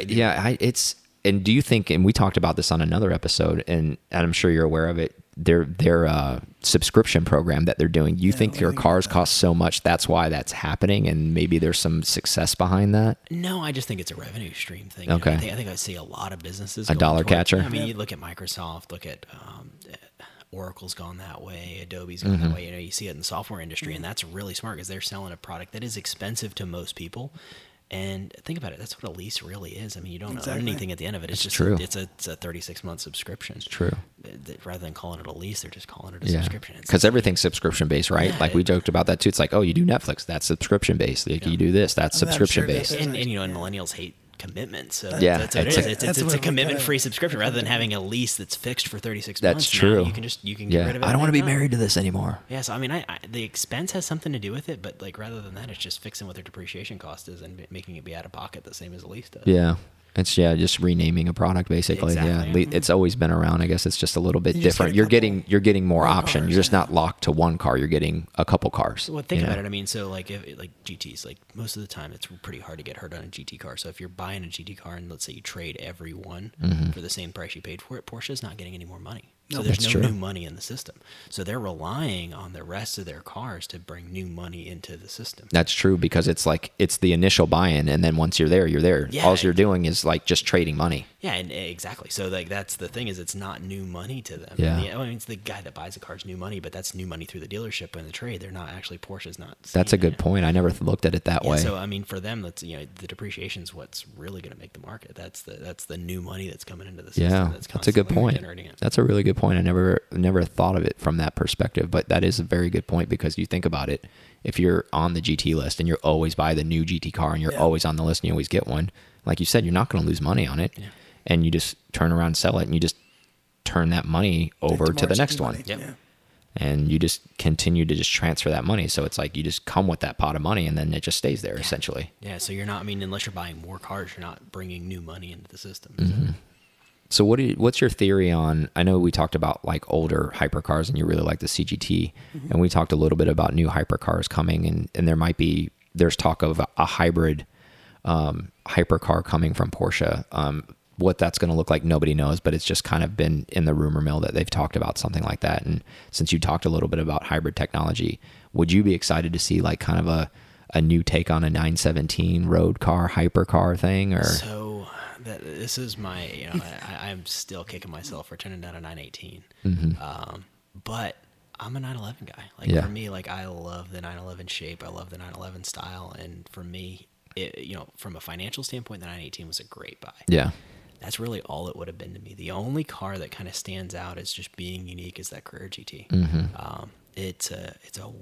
It's, and do you think, and we talked about this on another episode, and I'm sure you're aware of it, their subscription program that they're doing, you think your cars cost so much, that's why that's happening, and maybe there's some success behind that? No, I just think it's a revenue stream thing. Okay. I think I see a lot of businesses a dollar catcher. I mean, you look at Microsoft, look at Oracle's gone that way, Adobe's gone that way. You see it in the software industry, and that's really smart because they're selling a product that is expensive to most people. And think about it, that's what a lease really is. I mean, you don't own anything at the end of it. It's just true. It's a 36-month subscription. It's true. Rather than calling it a lease, they're just calling it a subscription. Because everything's subscription based, right? Yeah, like we joked about that too. It's like, oh, you do Netflix, that's subscription based. Like you do this, that's subscription based. And millennials hate commitment. So yeah, that's what it is. It's a commitment-free subscription rather than having a lease that's fixed for 36 months. That's true. You can get rid of it. I don't want to be married to this anymore. Yeah, so I mean, the expense has something to do with it, but like rather than that, it's just fixing what their depreciation cost is and making it be out of pocket the same as a lease does. Yeah. It's just renaming a product basically. Exactly. Yeah, it's always been around. I guess it's just a little bit different. You're getting more option. You're just not locked to one car. You're getting a couple cars. Well, think about it. I mean, so like GTs, like most of the time, it's pretty hard to get hurt on a GT car. So if you're buying a GT car and let's say you trade every one for the same price you paid for it, Porsche's not getting any more money. So there's no new money in the system. So they're relying on the rest of their cars to bring new money into the system. That's true, because it's like, it's the initial buy-in, and then once you're there, you're there. Yeah, All you're doing is like just trading money. Yeah, and exactly. So like that's the thing, is it's not new money to them. Yeah. I mean, it's the guy that buys the car's new money, but that's new money through the dealership and the trade. They're not actually, Porsche's not. That's a good point. I never looked at it that way. So I mean, for them, that's, you know, the depreciation is what's really going to make the market. That's the new money that's coming into the system. Yeah, that's a good point. That's a really good point. I never thought of it from that perspective, but that is a very good point, because you think about it, if you're on the GT list and you're always buy the new GT car and you're always on the list and you always get one, like you said, you're not going to lose money on it. Yeah. And you just turn around and sell it, and you just turn that money over to the next one. Yep. Yeah. And you just continue to just transfer that money. So it's like you just come with that pot of money, and then it just stays there essentially. Yeah, so you're not, I mean, unless you're buying more cars, you're not bringing new money into the system. Mm-hmm. So what's your theory on, I know we talked about like older hypercars and you really like the CGT, and we talked a little bit about new hypercars coming, and there's talk of a hybrid hypercar coming from Porsche. What that's going to look like, nobody knows, but it's just kind of been in the rumor mill that they've talked about something like that. And since you talked a little bit about hybrid technology, would you be excited to see like kind of a new take on a 917 road car, hypercar thing? Or So this is my, you know, I'm still kicking myself for turning down a 918. But I'm a 911 guy. Like for me, like I love the 911 shape. I love the 911 style. And for me, you know, from a financial standpoint, the 918 was a great buy. Yeah. That's really all it would have been to me. The only car that kind of stands out as just being unique is that Carrera GT. It's a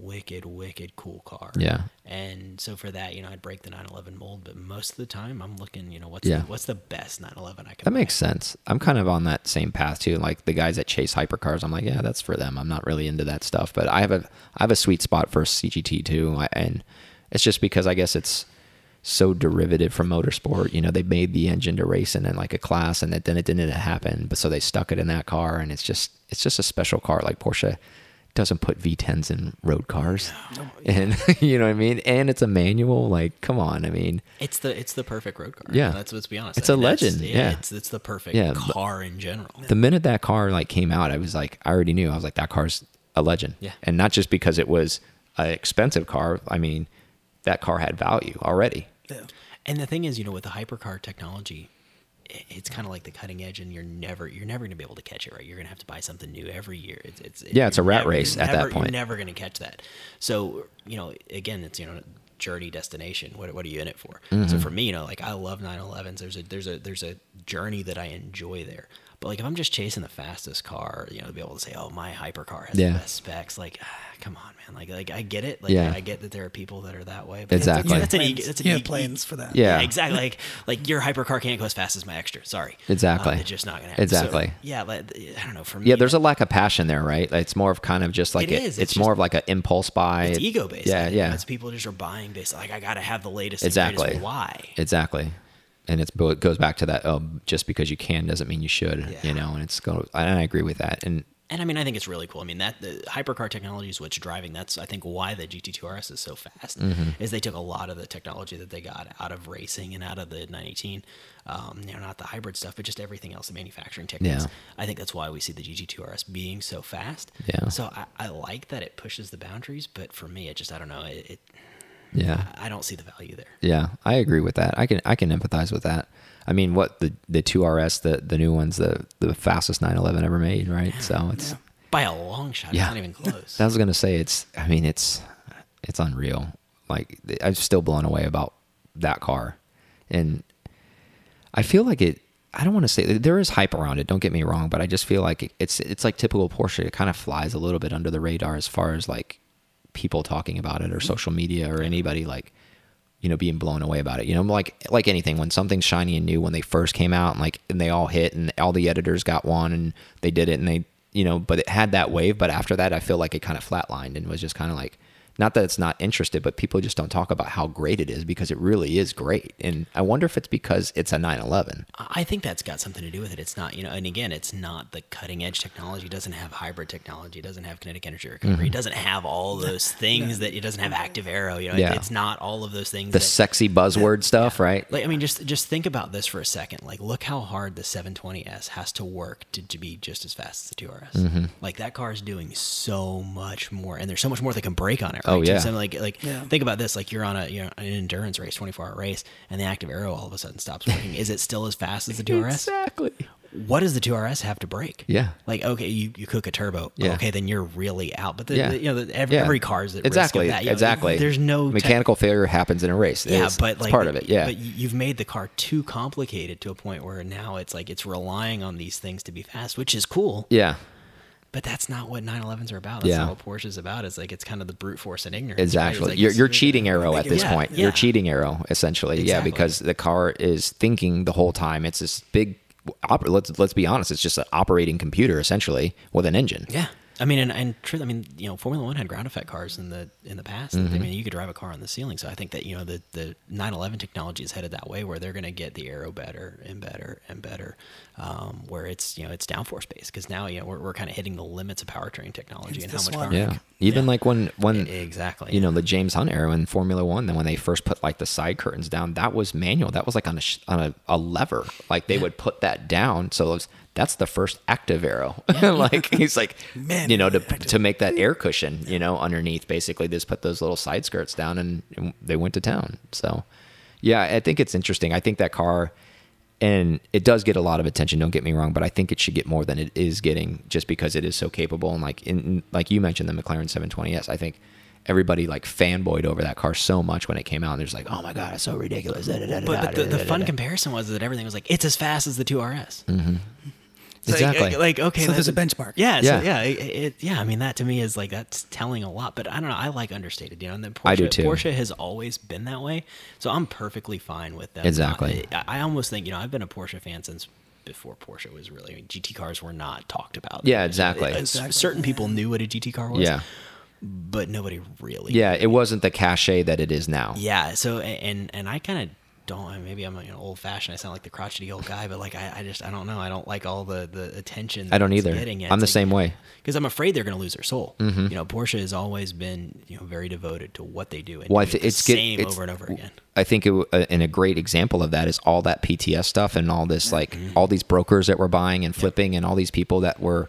wicked cool car. Yeah. And so for that, you know, I'd break the 911 mold, but most of the time I'm looking, you know, what's the best 911 I can That buy? makes sense. I'm kind of on that same path too. Like the guys that chase hypercars, I'm like, yeah, that's for them. I'm not really into that stuff, but I have a sweet spot for CGT too. And it's just because I guess it's so derivative from motorsport. You know, they made the engine to racing in like a class, and then it didn't happen. But so they stuck it in that car, and it's just a special car. Like Porsche doesn't put V10s in road cars, and you know what I mean. And it's a manual. Like, come on, I mean, It's the perfect road car. Yeah. Let's be honest. It's a legend. Yeah. It's the perfect car in general. The minute that car like came out, I was like, I already knew. I was like, that car's a legend. Yeah. And not just because it was an expensive car. I mean, that car had value already. Yeah. And the thing is, you know, with the hypercar technology, it's kind of like the cutting edge, and you're never going to be able to catch it, right? You're going to have to buy something new every year. It's a rat race at that point. You're never going to catch that. So, you know, again, it's, you know, journey, destination. What are you in it for? So for me, you know, like I love 911s. There's a journey that I enjoy there. But like if I'm just chasing the fastest car, you know, to be able to say, oh, my hypercar has the best specs, like, come on, man. Like I get it. Like I get that there are people that are that way. But Exactly. That's an planes for that. Yeah. exactly. Like your hypercar can't go as fast as my extra. Sorry. Exactly. It's just not gonna happen. Exactly. So, yeah. Like, I don't know. For me, Yeah, there's a lack of passion there, right? It's more of kind of just like It is. it's It's more just- of like an impulse buy. it's ego based. Yeah, yeah. It's people just are buying based. Like I gotta have the latest. Exactly. And greatest. Why? Exactly. And it goes back to that. Oh, just because you can doesn't mean you should. Yeah. You know, and and I agree with that. And And I mean, I think it's really cool. I mean, that the hypercar technology is what's driving. That's, I think, why the GT2 RS is so fast. Is they took a lot of the technology that they got out of racing and out of the 918. You know, not the hybrid stuff, but just everything else, the manufacturing techniques. Yeah. I think that's why we see the GT2 RS being so fast. Yeah. So I like that it pushes the boundaries, but for me, it just, I don't know, yeah, I don't see the value there. yeah, I agree with that. I can empathize with that. I mean, what the 2RS, the new one's the fastest 911 ever made, right? So it's By a long shot. Yeah. It's not even close. I was gonna say it's unreal. Like I'm still blown away about that car, and I feel like it. I don't want to say there is hype around it. Don't get me wrong, but I just feel like it's like typical Porsche. It kind of flies a little bit under the radar as far as like people talking about it or social media or anybody like, you know, being blown away about it. You know, like anything, when something's shiny and new, when they first came out and they all hit and all the editors got one and they did it and they, you know, but it had that wave. But after that, I feel like it kind of flatlined and was just kind of like Not that it's not interested, but people just don't talk about how great it is because it really is great. And I wonder if it's because it's a 911. I think that's got something to do with it. It's not, and again, it's not the cutting edge technology. It doesn't have hybrid technology. It doesn't have kinetic energy recovery. It doesn't have all those things that it doesn't have active aero. It's not all of those things. The sexy buzzword stuff, right? Like, I mean, just think about this for a second. Like, look how hard the 720S has to work to be just as fast as the 2RS. Like, that car is doing so much more, and there's so much more that can break on it. Right? Oh yeah. So think about this. Like, you're on an endurance race, 24-hour race, and the active aero all of a sudden stops working. Is it still as fast as the 2RS? Exactly. What does the 2RS have to break? Yeah. Like, okay, you cook a turbo. Yeah. Okay, then you're really out. But every car is at exactly risk of that. Exactly. There's no mechanical failure happens in a race. But it's part of it. Yeah. But you've made the car too complicated to a point where now it's like it's relying on these things to be fast, which is cool. Yeah. But that's not what 911s are about. That's not what Porsche's about. It's like it's kind of the brute force and ignorance. Exactly. Right? You're cheating aero at this point. Yeah. You're cheating aero essentially. Exactly. Yeah, because the car is thinking the whole time. It's this big. Let's be honest. It's just an operating computer essentially with an engine. Yeah. I mean, and truth. I mean, Formula One had ground effect cars in the past. I mean, you could drive a car on the ceiling. So I think that the 911 technology is headed that way, where they're going to get the aero better and better and better, where it's it's downforce based, because now we're kind of hitting the limits of powertrain technology and how much power. Yeah. Even like when exactly the James Hunt era in Formula One, then when they first put like the side curtains down, that was manual. That was like on a lever. Like they would put that down. So that's the first active aero. Like he's like, to make that air cushion, underneath. Basically, they just put those little side skirts down and they went to town. So, yeah, I think it's interesting. I think that car, and it does get a lot of attention. Don't get me wrong, but I think it should get more than it is getting, just because it is so capable. And like you mentioned, the McLaren 720S, I think everybody like fanboyed over that car so much when it came out. And there's like, oh my God, it's so ridiculous. But the fun comparison was that everything was like, it's as fast as the 2RS. Mm-hmm. Exactly. Like okay, so there's a benchmark. Yeah. So I mean, that to me is like, that's telling a lot. But I don't know. I like understated. And then Porsche, I do too. Porsche has always been that way. So I'm perfectly fine with that. Exactly. I almost think I've been a Porsche fan since before Porsche was really. I mean, GT cars were not talked about. Yeah, exactly. Certain people knew what a GT car was. Yeah. But nobody really. Yeah, it wasn't the cachet that it is now. Yeah. So and I kind of. Maybe I'm old fashioned. I sound like the crotchety old guy, but like I don't know. I don't like all the attention. I don't either. I'm the same way, because I'm afraid they're going to lose their soul. Mm-hmm. Porsche has always been very devoted to what they do, and it's the same over and over again. I think and a great example of that is all that PTS stuff and all this all these brokers that were buying and flipping and all these people that were,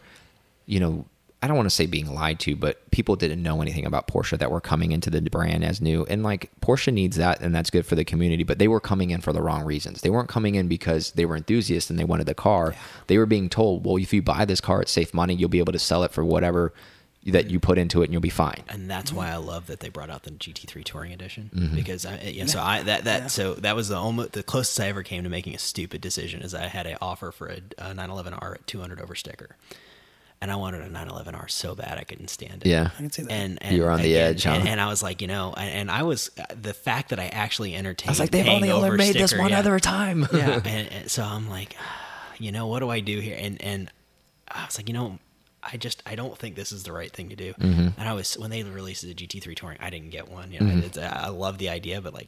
I don't want to say being lied to, but people didn't know anything about Porsche that were coming into the brand as new. And like Porsche needs that, and that's good for the community, but they were coming in for the wrong reasons. They weren't coming in because they were enthusiasts and they wanted the car. Yeah. They were being told, well, if you buy this car, it's safe money. You'll be able to sell it for whatever that you put into it and you'll be fine. And that's why I love that they brought out the GT3 Touring Edition, mm-hmm. because so that was the closest I ever came to making a stupid decision. Is I had an offer for a 911R at 200 over sticker. And I wanted a 911R so bad I couldn't stand it. Yeah, I can see that. And you were on the edge, huh? And I was like, and I was the fact that I actually entertained. I was like, they've only made this one other time. Yeah, and so I'm like, what do I do here? And I was like, I don't think this is the right thing to do. Mm-hmm. And I was, when they released the GT3 Touring, I didn't get one. Mm-hmm. I love the idea, but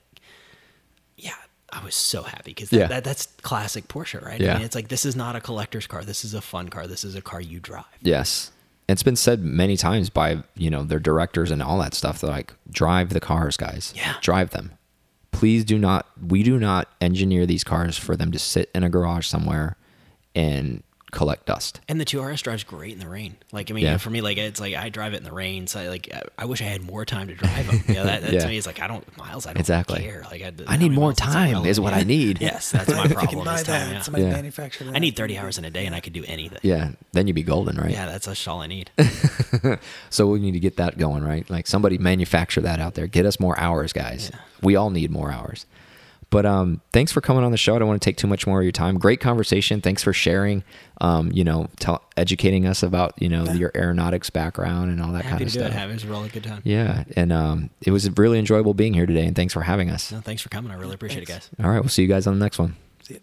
I was so happy because that's classic Porsche, right? Yeah. I mean, it's like, this is not a collector's car. This is a fun car. This is a car you drive. Yes. It's been said many times by, their directors and all that stuff. They're like, drive the cars, guys. Yeah. Drive them. We do not engineer these cars for them to sit in a garage somewhere and collect dust. And the 2RS drives great in the rain. Like, I mean, for me, like, it's like I drive it in the rain. So I wish I had more time to drive them. That to me is like, I don't exactly. care. Like, I need more time is what I need. Yes, that's my problem. If you can buy that, somebody manufacture that. I need 30 hours in a day and I could do anything. Yeah, then you'd be golden, right? Yeah, that's all I need. So we need to get that going, right? Like somebody manufacture that out there. Get us more hours, guys. Yeah. We all need more hours. But thanks for coming on the show. I don't want to take too much more of your time. Great conversation. Thanks for sharing, educating us about, your aeronautics background and all that kind of stuff. It was a really good time. Yeah. And it was really enjoyable being here today. And thanks for having us. No, thanks for coming. I really appreciate it, guys. All right. We'll see you guys on the next one. See you.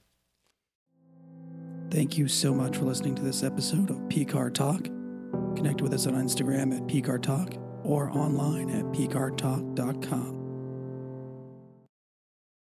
Thank you so much for listening to this episode of PCAR Talk. Connect with us on Instagram at PCAR Talk or online at pcartalk.com.